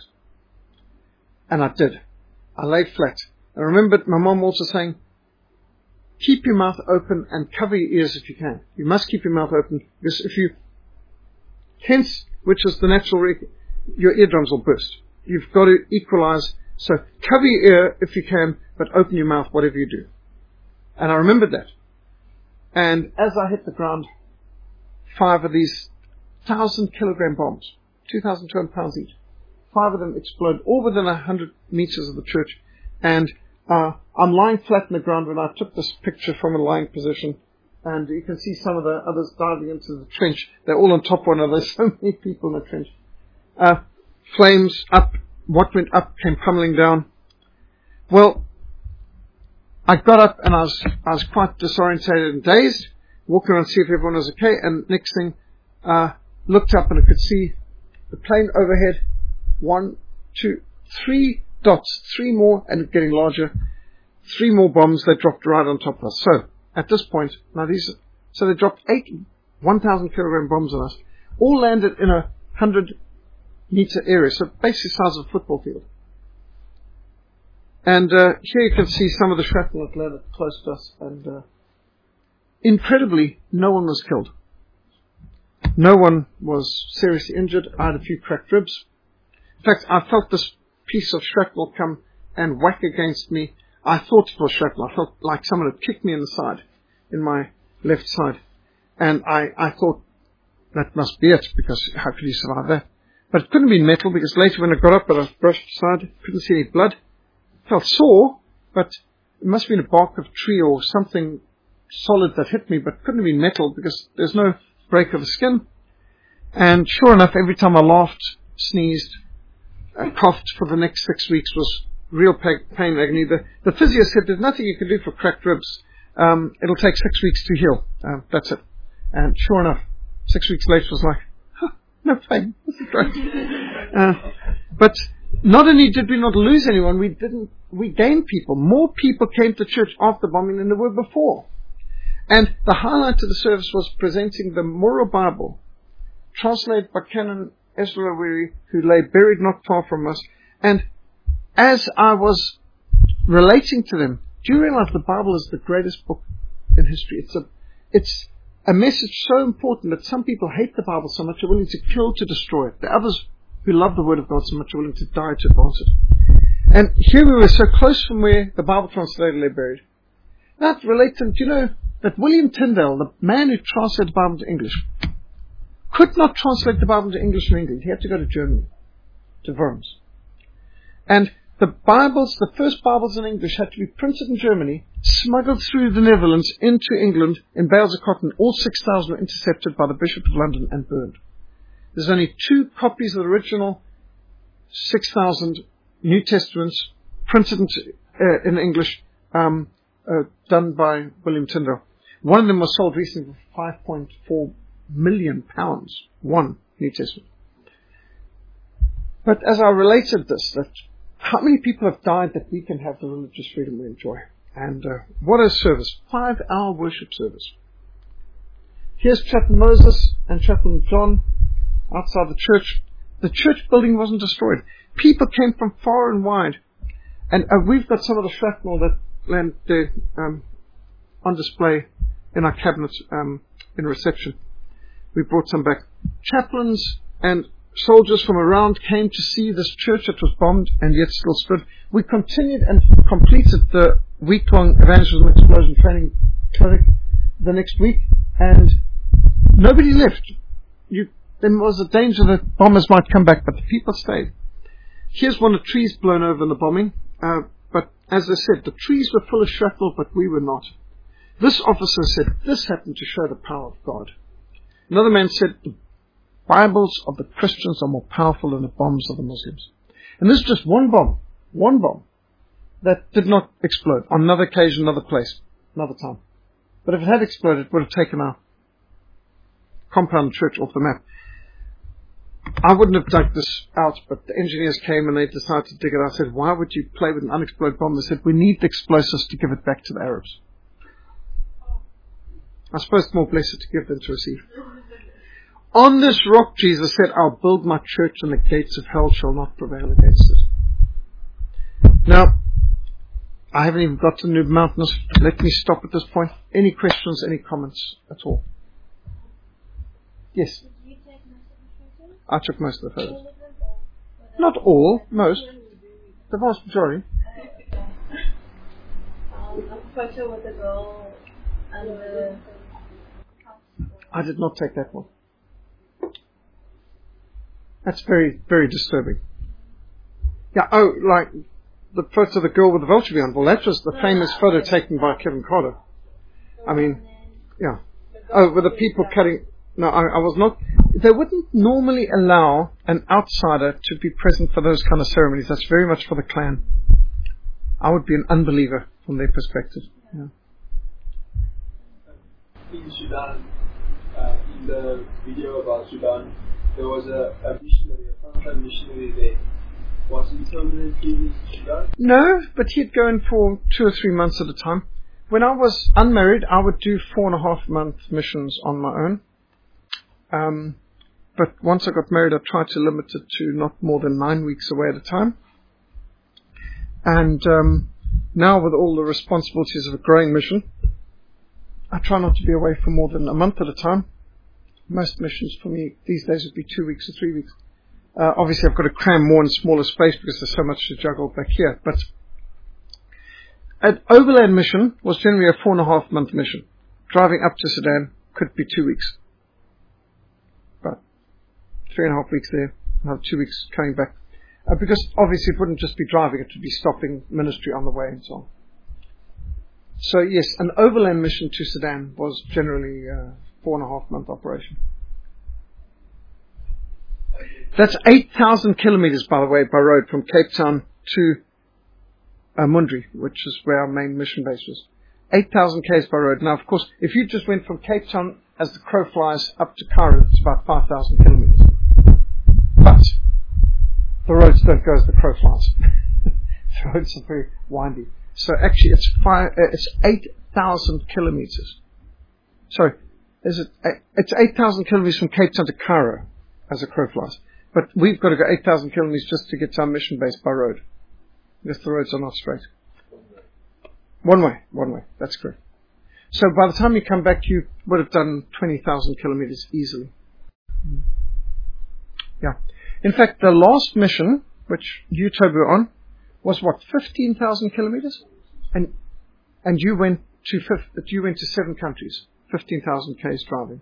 Speaker 1: And I did. I lay flat. I remembered my mom also saying, keep your mouth open and cover your ears if you can. You must keep your mouth open, because if you tense, which is the natural rec- your eardrums will burst. You've got to equalize. So cover your ear if you can, but open your mouth, whatever you do. And I remembered that. And as I hit the ground, five of these thousand kilogram bombs two thousand two hundred pounds each. Five of them exploded, all within a hundred meters of the church. And uh, I'm lying flat in the ground when I took this picture from a lying position. And you can see some of the others diving into the trench. They're all on top of one another. There's so many people in the trench. Uh, flames up. What went up came pummeling down. Well, I got up and I was, I was quite disorientated and dazed. Walked around to see if everyone was okay. And next thing, uh, looked up and I could see the plane overhead. One, two, three dots. Three more and getting larger. Three more bombs. They dropped right on top of us. So, at this point, now these, so they dropped eight one thousand kilogram bombs on us. All landed in a hundred meter area. So basically the size of a football field. And uh, here you can see some of the shrapnel that landed close to us. And uh, incredibly, no one was killed. No one was seriously injured. I had a few cracked ribs. In fact, I felt this piece of shrapnel come and whack against me. I thought it was shrapnel. I felt like someone had kicked me in the side, in my left side. And I, I thought, that must be it, because how could you survive that? But it couldn't be metal, because later when I got up and I brushed aside, couldn't see any blood. Felt sore, but it must have been a bark of a tree or something solid that hit me, but couldn't have been metal, because there's no break of the skin. And sure enough, every time I laughed, sneezed, uh, coughed for the next six weeks was real pain and agony. The, the physio said there's nothing you can do for cracked ribs. Um, it'll take six weeks to heal. Uh, that's it. And sure enough, six weeks later was like, huh, no pain. This is great. uh, but not only did we not lose anyone, we didn't, we gained people. More people came to church after bombing than there were before. And the highlight of the service was presenting the Moro Bible, translated by Canon Ezra Wiri, who lay buried not far from us. And as I was relating to them, do you realize the Bible is the greatest book in history? It's a, it's a message so important that some people hate the Bible so much they're willing to kill to destroy it. The others who love the Word of God so much are willing to die to advance it. And here we were so close from where the Bible translator lay buried. That relates to, do you know, that William Tyndale, the man who translated the Bible to English, could not translate the Bible to English in England. He had to go to Germany, to Worms. And the Bibles, the first Bibles in English, had to be printed in Germany, smuggled through the Netherlands into England in bales of cotton. All six thousand were intercepted by the Bishop of London and burned. There's only two copies of the original six thousand New Testaments printed into, uh, in English, um, uh, done by William Tyndale. One of them was sold recently for five point four million pounds. One New Testament. But as I related this, that how many people have died that we can have the religious freedom we enjoy? And uh, what a service. Five-hour worship service. Here's Chaplain Moses and Chaplain John outside the church. The church building wasn't destroyed. People came from far and wide. And uh, we've got some of the shrapnel that landed there um, on display in our cabinet um, in reception. We brought some back. Chaplains and soldiers from around came to see this church that was bombed and yet still stood. We continued and completed the week-long evangelism explosion training clinic the next week, and nobody left. You, there was a danger that bombers might come back, but the people stayed. Here's one of the trees blown over in the bombing, uh, but as I said, the trees were full of shrapnel, but we were not. This officer said this happened to show the power of God. Another man said the Bibles of the Christians are more powerful than the bombs of the Muslims. And this is just one bomb, one bomb, that did not explode. On another occasion, another place, another time. But if it had exploded, it would have taken our compound church off the map. I wouldn't have dug this out, but the engineers came and they decided to dig it out. I said, why would you play with an unexploded bomb? They said, we need the explosives to give it back to the Arabs. I suppose it's more blessed to give than to receive. On this rock, Jesus said, I'll build my church and the gates of hell shall not prevail against it. Now, I haven't even got to the New Mountains. Let me stop at this point. Any questions, any comments at all? Yes? Did you take most of the photos? I took most of the photos. Not all, most. The vast majority.
Speaker 2: Um, a photo with the girl and the...
Speaker 1: I did not take that one. That's very, very disturbing. Yeah, oh, like the photo of the girl with the vulture beyond. Well, that was the famous photo taken by Kevin Carter. I mean, yeah. Oh, with the people cutting. No, I, I was not. They wouldn't normally allow an outsider to be present for those kind of ceremonies. That's very much for the clan. I would be an unbeliever from their perspective. Yeah.
Speaker 3: In Sudan, uh, in the video about Sudan, there was a, a missionary, a frontline missionary there. Was he permanently in Sudan?
Speaker 1: No, but he'd go in for two or three months at a time. When I was unmarried, I would do four and a half month missions on my own. Um, but once I got married, I tried to limit it to not more than nine weeks away at a time. And um, now with all the responsibilities of a growing mission, I try not to be away for more than a month at a time. Most missions for me these days would be two weeks or three weeks. Uh, obviously, I've got to cram more in smaller space because there's so much to juggle back here. But an overland mission was generally a four and a half month mission. Driving up to Sudan could be two weeks. But three and a half weeks there, another two weeks coming back. Uh, because obviously it wouldn't just be driving, it would be stopping ministry on the way and so on. So yes, an overland mission to Sudan was generally a four and a half month operation. That's eight thousand kilometers, by the way, by road from Cape Town to uh, Mundri, which is where our main mission base was. eight thousand k's by road. Now, of course, if you just went from Cape Town as the crow flies up to Cairo, it's about five thousand kilometers. But the roads don't go as the crow flies. The roads are very windy. So actually, it's five, uh, it's eight thousand kilometers. Sorry, is it? Uh, it's eight thousand kilometers from Cape Town to Cairo as a crow flies. But we've got to go eight thousand kilometers just to get to our mission base by road. Because the roads are not straight. One way, one way. That's correct. So by the time you come back, you would have done twenty thousand kilometers easily. Yeah. In fact, the last mission, which you, Toby, were on, was what, fifteen thousand kilometers? And and you went to fifth, you went to seven countries, fifteen thousand k's driving.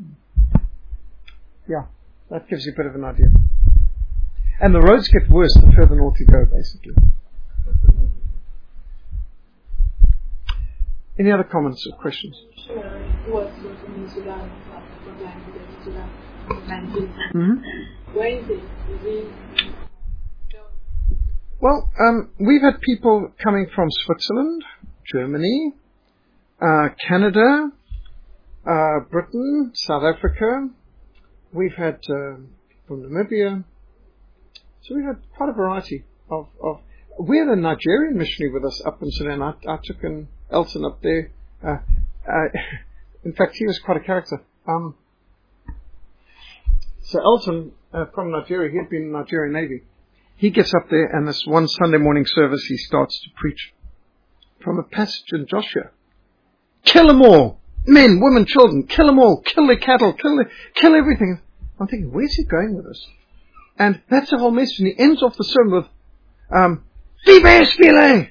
Speaker 1: Yeah, that gives you a bit of an idea. And the roads get worse the further north you go, basically. Any other comments or questions?
Speaker 2: Sure. Was in Sudan, Sudan,
Speaker 1: Mm-hmm.
Speaker 2: Where is it? Is it?
Speaker 1: Well, um, we've had people coming from Switzerland, Germany, uh, Canada, uh, Britain, South Africa. We've had uh, from Namibia. So we've had quite a variety of, of. We had a Nigerian missionary with us up in Sudan. I, I took an Elton up there. Uh, uh, in fact, he was quite a character. Um, so Elton, uh, from Nigeria, he had been in the Nigerian Navy. He gets up there, and this one Sunday morning service, he starts to preach from a passage in Joshua. Kill them all! Men, women, children, kill them all! Kill their cattle, kill their, kill everything! I'm thinking, where's he going with this? And that's the whole message. And he ends off the sermon with, um, Vive Spile!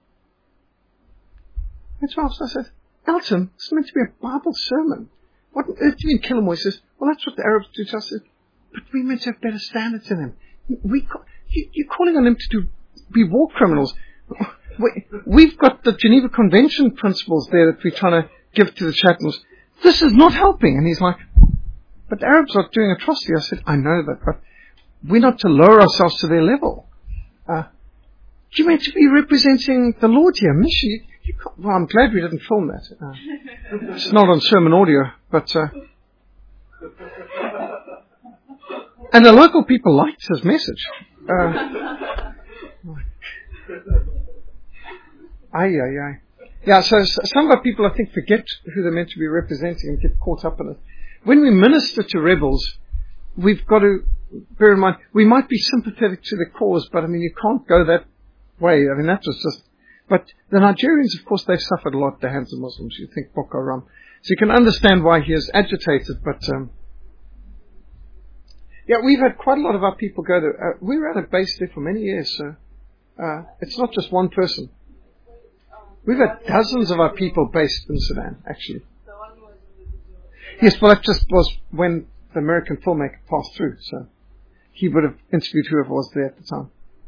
Speaker 1: That's why I said, Elton, this is meant to be a Bible sermon. What on earth do you mean kill them all? He says, well, that's what the Arabs do to us. I said, but we meant to have better standards than them. We, you, you're calling on them to do, be war criminals. We, we've got the Geneva Convention principles there that we're trying to give to the chaplains. This is not helping. And he's like, but the Arabs are doing atrocity. I said, I know that, but we're not to lower ourselves to their level. Uh, you're meant to be representing the Lord here. Mission. You, you can't, well, I'm glad we didn't film that. Uh, it's not on sermon audio, but... Uh, and the local people liked his message. Uh, aye, aye, aye. Yeah, so some of our people, I think, forget who they're meant to be representing and get caught up in it. When we minister to rebels, we've got to bear in mind, we might be sympathetic to the cause, but I mean, you can't go that way. I mean, that was just... But the Nigerians, of course, they've suffered a lot at the hands of Muslims. You think Boko Haram. So you can understand why he is agitated, but... Um, yeah, we've had quite a lot of our people go there. Uh, we were at a base there for many years, so uh, it's not just one person. We've had dozens of our people based in Sudan, actually. Yes, well, that just was when the American filmmaker passed through. So, he would have interviewed whoever was there at the time.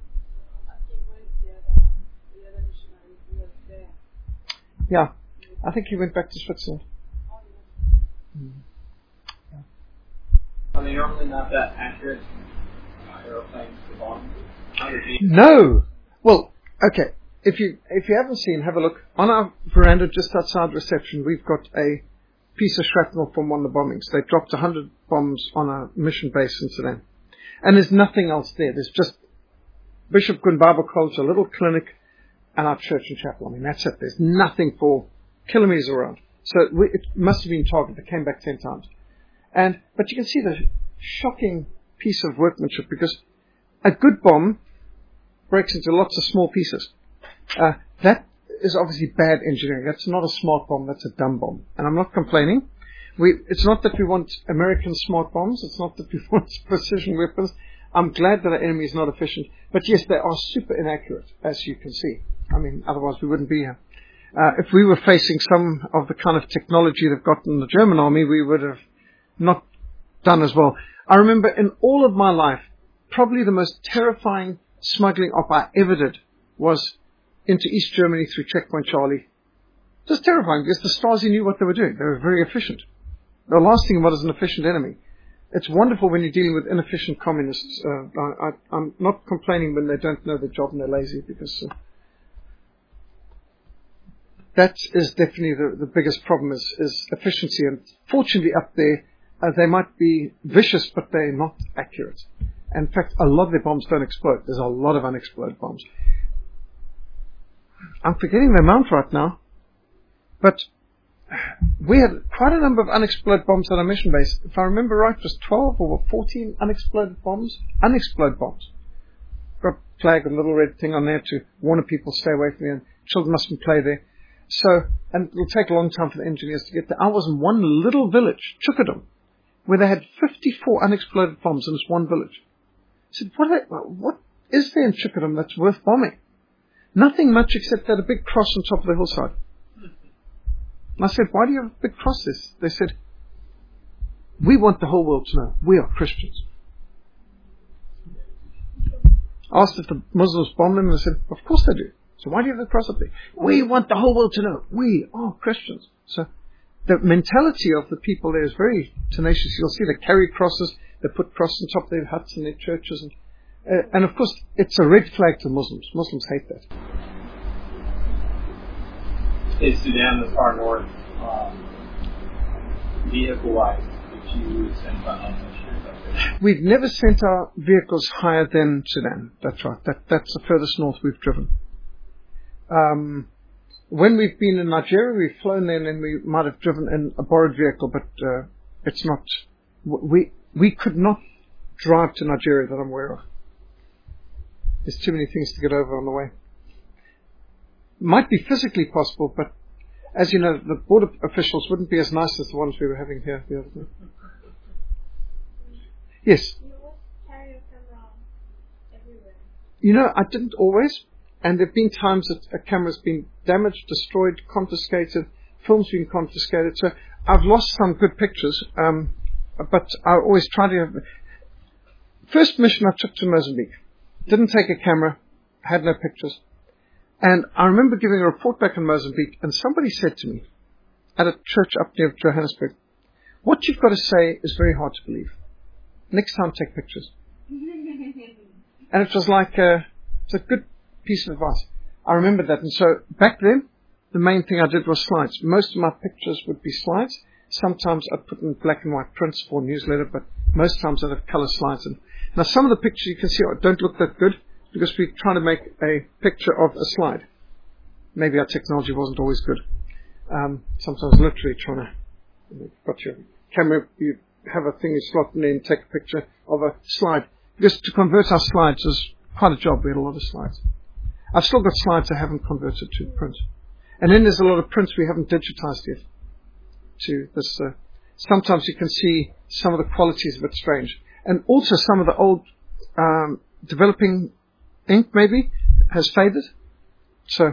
Speaker 1: Yeah, I think he went back to Switzerland. Mm. Yeah.
Speaker 3: Are they normally not that accurate uh, aeroplanes to bomb?
Speaker 1: No. Well, okay. If you if you haven't seen, have a look. On our veranda just outside reception, we've got a piece of shrapnel from one of the bombings. They dropped one hundred bombs on a mission base in Sudan. And there's nothing else there. There's just Bishop Gun Bible College, a little clinic, and our church and chapel. I mean, that's it. There's nothing for kilometers around. So we, it must have been targeted. It came back ten times. And But you can see the shocking piece of workmanship, because a good bomb breaks into lots of small pieces. Uh, that is obviously bad engineering. That's not a smart bomb. That's a dumb bomb. And I'm not complaining. We, it's not that we want American smart bombs. It's not that we want precision weapons. I'm glad that our enemy is not efficient. But yes, they are super inaccurate, as you can see. I mean, otherwise we wouldn't be here. Uh, if we were facing some of the kind of technology they've got in the German army, we would have not done as well. I remember in all of my life, probably the most terrifying smuggling op I ever did was into East Germany through Checkpoint Charlie. Just terrifying, because the Stasi knew what they were doing. They were very efficient. The last thing was an efficient enemy. It's wonderful when you're dealing with inefficient communists. Uh, I, I, I'm not complaining when they don't know their job and they're lazy, because uh, that is definitely the, the biggest problem is, is efficiency. And fortunately up there, uh, they might be vicious, but they're not accurate. In fact, a lot of their bombs don't explode. There's a lot of unexploded bombs. I'm forgetting the amount right now, but we had quite a number of unexploded bombs at our mission base. If I remember right, it was twelve or fourteen unexploded bombs. Unexploded bombs. Got a flag, a little red thing on there to warn people stay away from me, and children mustn't play there. So, and it'll take a long time for the engineers to get there. I was in one little village, Chukadum, where they had fifty-four unexploded bombs in this one village. I said, what, are they, what is there in Chukadum that's worth bombing? Nothing much except that a big cross on top of the hillside. And I said, why do you have a big cross this? They said, we want the whole world to know we are Christians. I asked if the Muslims bomb them, and they said, of course they do. So why do you have the cross up there? We want the whole world to know we are Christians. So the mentality of the people there is very tenacious. You'll see they carry crosses, they put crosses on top of their huts and their churches. And, uh, and of course, it's a red flag to Muslims. Muslims hate that.
Speaker 3: Is Sudan this far north, um, vehicle-wise, that you send on missionaries up there?
Speaker 1: We've never sent our vehicles higher than Sudan. That's right. That, that's the furthest north we've driven. Um, when we've been in Nigeria, we've flown there, and then we might have driven in a borrowed vehicle, but uh, it's not. We we could not drive to Nigeria that I'm aware of. There's too many things to get over on the way. Might be physically possible, but as you know, the border officials wouldn't be as nice as the ones we were having here the other day. Yes?
Speaker 2: You always carry your camera everywhere.
Speaker 1: You know, I didn't always, and there have been times that a camera's been damaged, destroyed, confiscated, film's been confiscated, so I've lost some good pictures, um, but I always try to have... First mission I took to Mozambique, didn't take a camera, had no pictures. And I remember giving a report back in Mozambique, and somebody said to me at a church up near Johannesburg, what you've got to say is very hard to believe. Next time, take pictures. And it was like a, it's a good piece of advice. I remember that. And so back then, the main thing I did was slides. Most of my pictures would be slides. Sometimes I'd put in black and white prints for newsletter, but most times I'd have color slides. And now some of the pictures you can see don't look that good, because we're trying to make a picture of a slide. Maybe our technology wasn't always good. Um, sometimes literally trying to, you know, got your camera, you have a thing you slot in there and take a picture of a slide. Because to convert our slides is quite a job. We had a lot of slides. I've still got slides I haven't converted to print. And then there's a lot of prints we haven't digitized yet. To this, uh, sometimes you can see some of the quality is a bit strange. And also some of the old, um, developing ink maybe has faded, so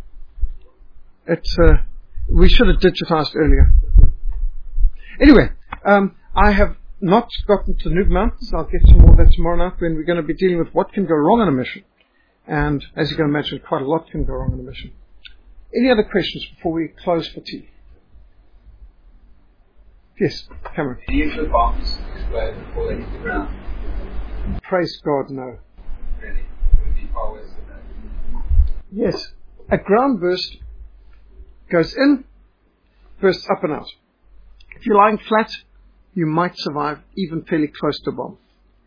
Speaker 1: it's uh, we should have digitized earlier. Anyway, um, I have not gotten to Noob Mountains. I'll get to more of that tomorrow night when we're going to be dealing with what can go wrong on a mission. And as you can imagine, quite a lot can go wrong on a mission. Any other questions before we close for tea? Yes, Cameron.
Speaker 3: Any of the bombs explode before they hit the ground?
Speaker 1: Praise God, no.
Speaker 3: Really? It would be far worse than that.
Speaker 1: Yes. A ground burst goes in, bursts up and out. If you're lying flat, you might survive even fairly close to a bomb.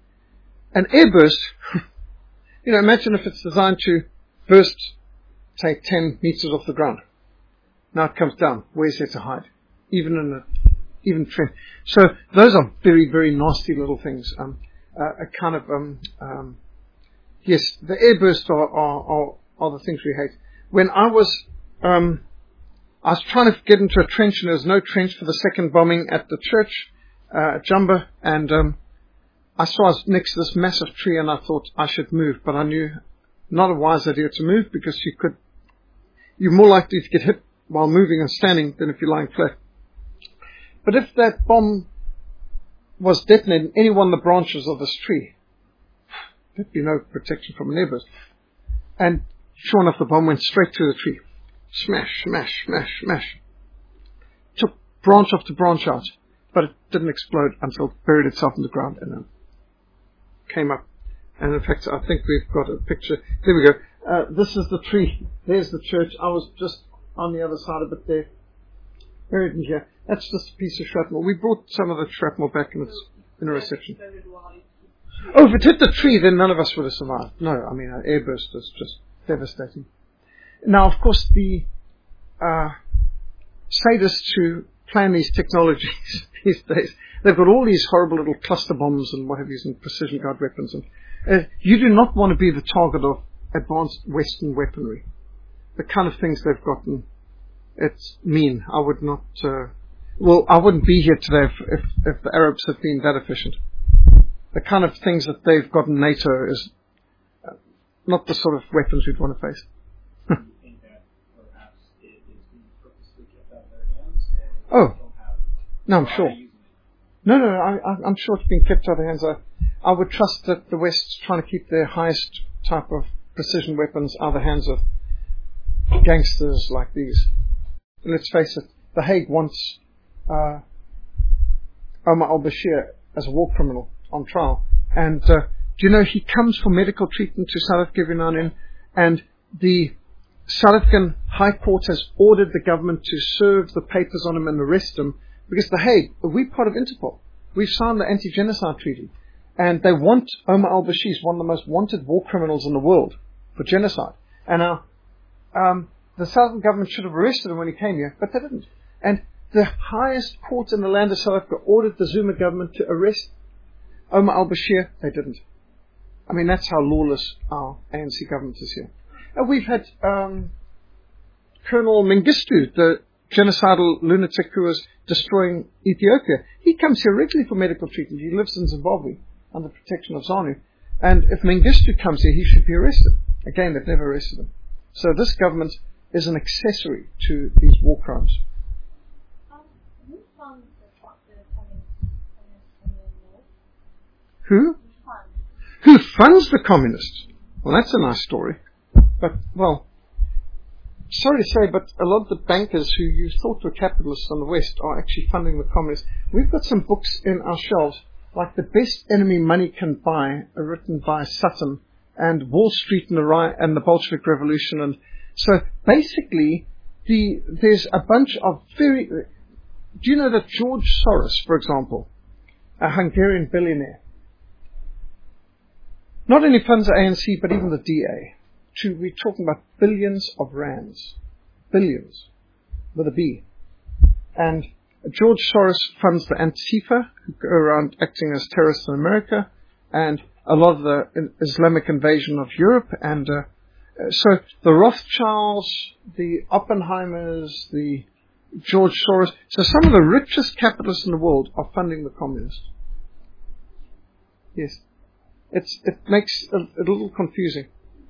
Speaker 1: An air burst, you know, imagine if it's designed to burst, say, ten meters off the ground. Now it comes down. Where's there to hide? Even in a, even trend. So those are very, very nasty little things. Um, uh, a kind of, um, um, yes, the air bursts are, are, are, are the things we hate. When I was, um, I was trying to get into a trench and there was no trench for the second bombing at the church, uh, at Jumba, and, um, I saw I was next to this massive tree and I thought I should move, but I knew not a wise idea to move because you could, you're more likely to get hit while moving and standing than if you're lying flat. But if that bomb was detonated in any one of the branches of this tree, there'd be no protection from an airburst. And sure enough, the bomb went straight through the tree. Smash, smash, smash, smash. Took branch after branch out, but it didn't explode until it buried itself in the ground and then came up. And in fact, I think we've got a picture. There we go. Uh, this is the tree. There's the church. I was just on the other side of it there. Buried in here. That's just a piece of shrapnel. We brought some of the shrapnel back and it's in a reception. Oh, if it hit the tree, then none of us would have survived. No, I mean, an airburst is just devastating. Now, of course, the uh, sadists who plan these technologies these days, they've got all these horrible little cluster bombs and what have you, and precision guard weapons. And uh, you do not want to be the target of advanced Western weaponry. The kind of things they've gotten, it's mean. I would not, uh, well, I wouldn't be here today if, if, if the Arabs had been that efficient. The kind of things that they've got in NATO is uh, not the sort of weapons we'd want to face.
Speaker 4: Do you think that perhaps it is being purposely kept out of their hands? Or
Speaker 1: Oh,
Speaker 4: don't have,
Speaker 1: no, I'm
Speaker 4: are
Speaker 1: sure.
Speaker 4: they using it?
Speaker 1: No, no, I, I, I'm sure it's been kept out of their hands. I, I would trust that the West's trying to keep their highest type of precision weapons out of the hands of gangsters like these. Let's face it, The Hague wants uh, Omar al-Bashir as a war criminal on trial. And uh, do you know he comes for medical treatment to South Africa every now and then, and the South African High Court has ordered the government to serve the papers on him and arrest him because The Hague, we're part of Interpol. We've signed the Anti-Genocide Treaty. And they want Omar al-Bashir, he's one of the most wanted war criminals in the world for genocide. And now, um, the South African government should have arrested him when he came here, but they didn't. And the highest court in the land of South Africa ordered the Zuma government to arrest Omar al-Bashir. They didn't. I mean, that's how lawless our A N C government is here. And we've had um, Colonel Mengistu, the genocidal lunatic who was destroying Ethiopia. He comes here regularly for medical treatment. He lives in Zimbabwe under protection of ZANU. And if Mengistu comes here, he should be arrested. Again, they've never arrested him. So this government is an accessory to these war crimes.
Speaker 2: Um, who funds the communist in the north?
Speaker 1: Who?
Speaker 2: Who funds?
Speaker 1: Who funds the communists? Well, that's a nice story. But, well, sorry to say, but a lot of the bankers who you thought were capitalists on the West are actually funding the communists. We've got some books in our shelves, like The Best Enemy Money Can Buy, uh, written by Sutton, and Wall Street and the, Ri- and the Bolshevik Revolution. And so basically, the, there's a bunch of very... Do you know that George Soros, for example, a Hungarian billionaire, not only funds the A N C, but even the D A. To, we're talking about billions of rands. Billions. With a B. And George Soros funds the Antifa, who go around acting as terrorists in America, and a lot of the Islamic invasion of Europe. And uh, so the Rothschilds, the Oppenheimers, the George Soros. So some of the richest capitalists in the world are funding the communists. Yes. It's, it makes a, a little confusing.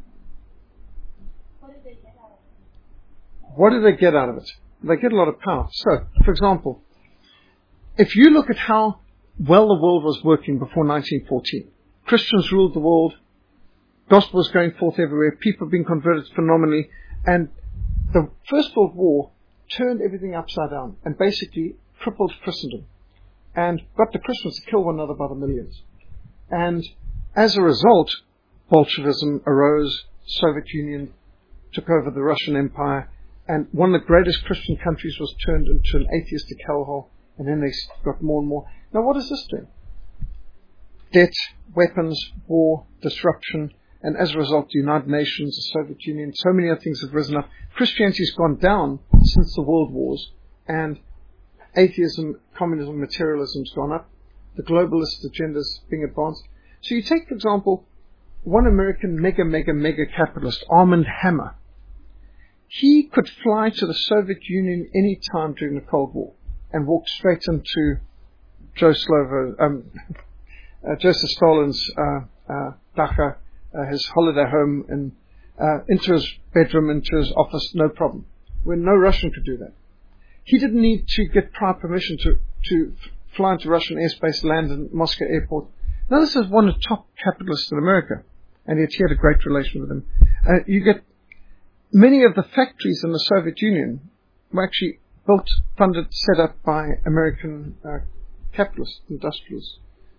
Speaker 2: What do they get out of it?
Speaker 1: What do they get out of it? They get a lot of power. So, for example, if you look at how well the world was working before nineteen fourteen. Christians ruled the world. Gospel was going forth everywhere. People being converted phenomenally. And the First World War turned everything upside down and basically crippled Christendom and got the Christians to kill one another by the millions. And as a result, Bolshevism arose, Soviet Union took over the Russian Empire, and one of the greatest Christian countries was turned into an atheistic hellhole, and then they got more and more. Now what is this doing? Debt, weapons, war, disruption, and as a result, the United Nations, the Soviet Union, so many other things have risen up. Christianity has gone down since the World Wars, and atheism, communism, materialism has gone up. The globalist agendas being advanced. So you take, for example, one American mega, mega, mega capitalist, Armand Hammer. He could fly to the Soviet Union any time during the Cold War and walk straight into Joe Slovo, um, uh, Joseph Stalin's uh, uh, Dachau, uh, his holiday home, and uh, into his bedroom, into his office, no problem. When no Russian could do that. He didn't need to get prior permission to, to fly into Russian airspace, land in Moscow airport. Now this is one of the top capitalists in America, and yet he had a great relation with him. Uh, you get many of the factories in the Soviet Union were actually built, funded, set up by American uh, capitalists, industrialists.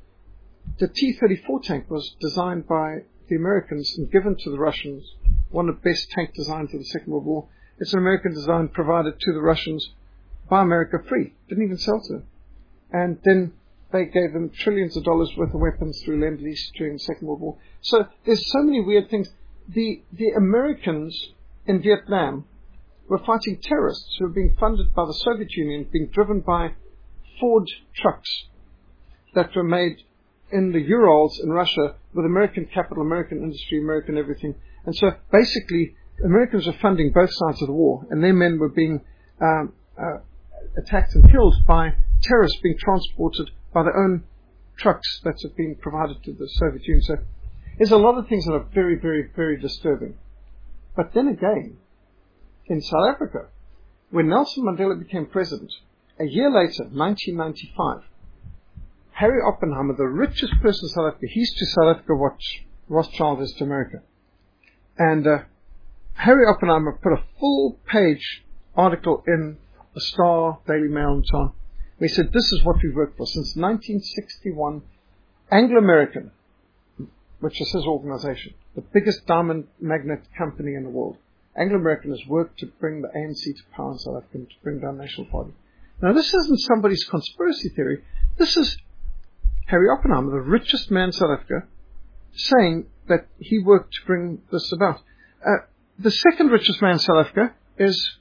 Speaker 1: The T thirty-four tank was designed by the Americans and given to the Russians, one of the best tank designs of the Second World War. It's an American design provided to the Russians by America free. Didn't even sell to them. And then they gave them trillions of dollars worth of weapons through Lend-Lease during the Second World War. So there's so many weird things. The the Americans in Vietnam were fighting terrorists who were being funded by the Soviet Union, being driven by Ford trucks that were made in the Urals in Russia with American capital, American industry, American everything. And so basically, Americans were funding both sides of the war, and their men were being um, uh, attacked and killed by terrorists being transported by their own trucks that have been provided to the Soviet Union. So there's a lot of things that are very, very, very disturbing. But then again, in South Africa, when Nelson Mandela became president, a year later, nineteen ninety-five, Harry Oppenheimer, the richest person in South Africa, he's to South Africa what Rothschild is to America. And uh, Harry Oppenheimer put a full-page article in the Star, Daily Mail, and so on. He said, this is what we've worked for. Since nineteen sixty-one, Anglo-American, which is his organization, the biggest diamond magnet company in the world, Anglo-American has worked to bring the A N C to power in South Africa, to bring down the National Party. Now, this isn't somebody's conspiracy theory. This is Harry Oppenheimer, the richest man in South Africa, saying that he worked to bring this about. Uh, the second richest man in South Africa is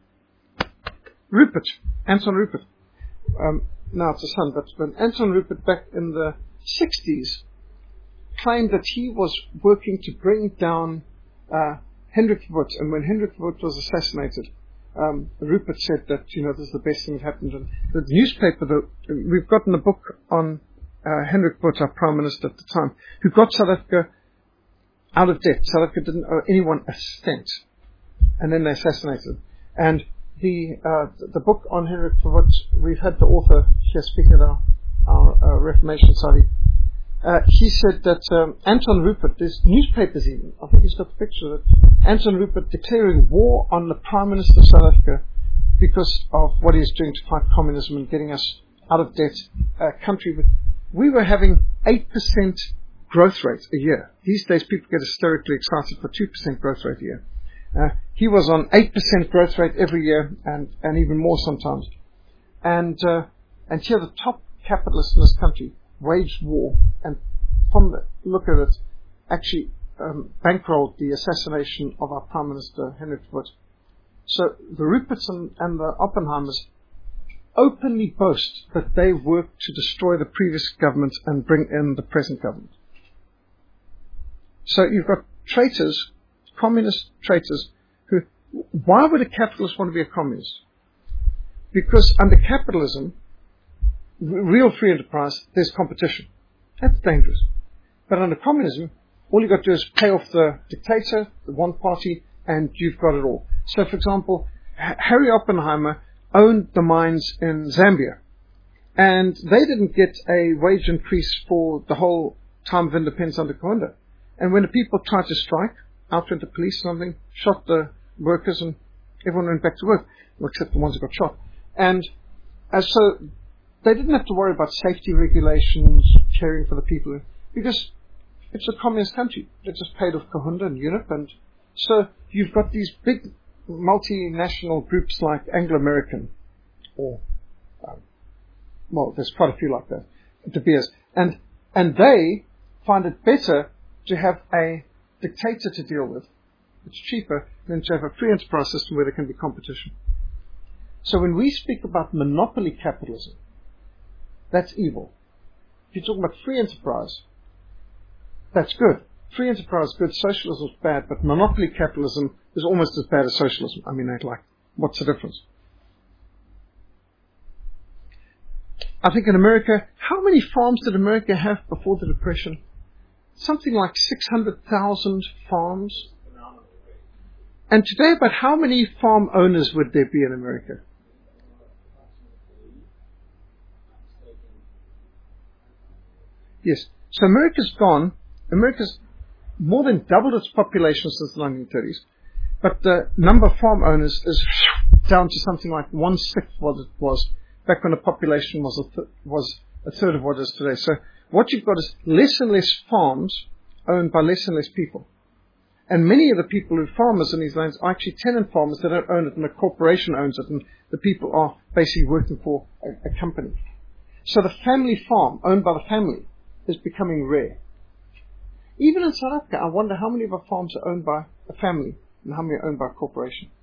Speaker 1: Rupert, Anton Rupert. Um, now it's a son, but when Anton Rupert back in the sixties claimed that he was working to bring down uh, Hendrik Verwoerd, and when Hendrik Verwoerd was assassinated, um, Rupert said that, you know, this is the best thing that happened. And the newspaper, the, we've gotten a book on uh, Hendrik Verwoerd, our Prime Minister at the time, who got South Africa out of debt. South Africa didn't owe anyone a cent, and then they assassinated him. And the uh, the book on Hendrik Verwoerd, we've had the author here speaking at our, our uh, Reformation Society. Uh, he said that um, Anton Rupert, there's newspapers even, I think he's got the picture of it, Anton Rupert declaring war on the Prime Minister of South Africa because of what he's doing to fight communism and getting us out of debt. Uh, country with, we were having eight percent growth rate a year. These days people get hysterically excited for two percent growth rate a year. Uh, he was on eight percent growth rate every year, and, and even more sometimes. And, uh, and here the top capitalists in this country waged war, and from the look at it, actually um, bankrolled the assassination of our Prime Minister, Hendrik Verwoerd. So the Ruperts and, and the Oppenheimers openly boast that they worked to destroy the previous government and bring in the present government. So you've got traitors, communist traitors, who, why would a capitalist want to be a communist? Because under capitalism, real free enterprise, there's competition. That's dangerous. But under communism, all you've got to do is pay off the dictator, the one party, and you've got it all. So, for example, H- Harry Oppenheimer owned the mines in Zambia. And they didn't get a wage increase for the whole time of independence under Kaunda. And when the people tried to strike, out went the police or something, shot the workers, and everyone went back to work, except the ones who got shot. And as so, they didn't have to worry about safety regulations, caring for the people, because it's a communist country. They just paid off Kaunda and U N I P, and so you've got these big multinational groups like Anglo-American, or um, well, there's quite a few like that, De Beers, and and they find it better to have a dictator to deal with. It's cheaper than to have a free enterprise system where there can be competition. So when we speak about monopoly capitalism, that's evil. If you're talking about free enterprise, that's good. Free enterprise is good, socialism is bad, but monopoly capitalism is almost as bad as socialism. I mean, like, what's the difference? I think in America, how many farms did America have before the Depression? Something like six hundred thousand farms. And today, about how many farm owners would there be in America? Yes. So America's gone. America's more than doubled its population since the nineteen thirties. But the number of farm owners is down to something like one-sixth what it was back when the population was a, th- was a third of what it is today. So what you've got is less and less farms owned by less and less people. And many of the people who are farmers in these lands are actually tenant farmers. They don't own it, and a corporation owns it, and the people are basically working for a, a company. So the family farm, owned by the family, is becoming rare. Even in South Africa, I wonder how many of our farms are owned by a family and how many are owned by a corporation.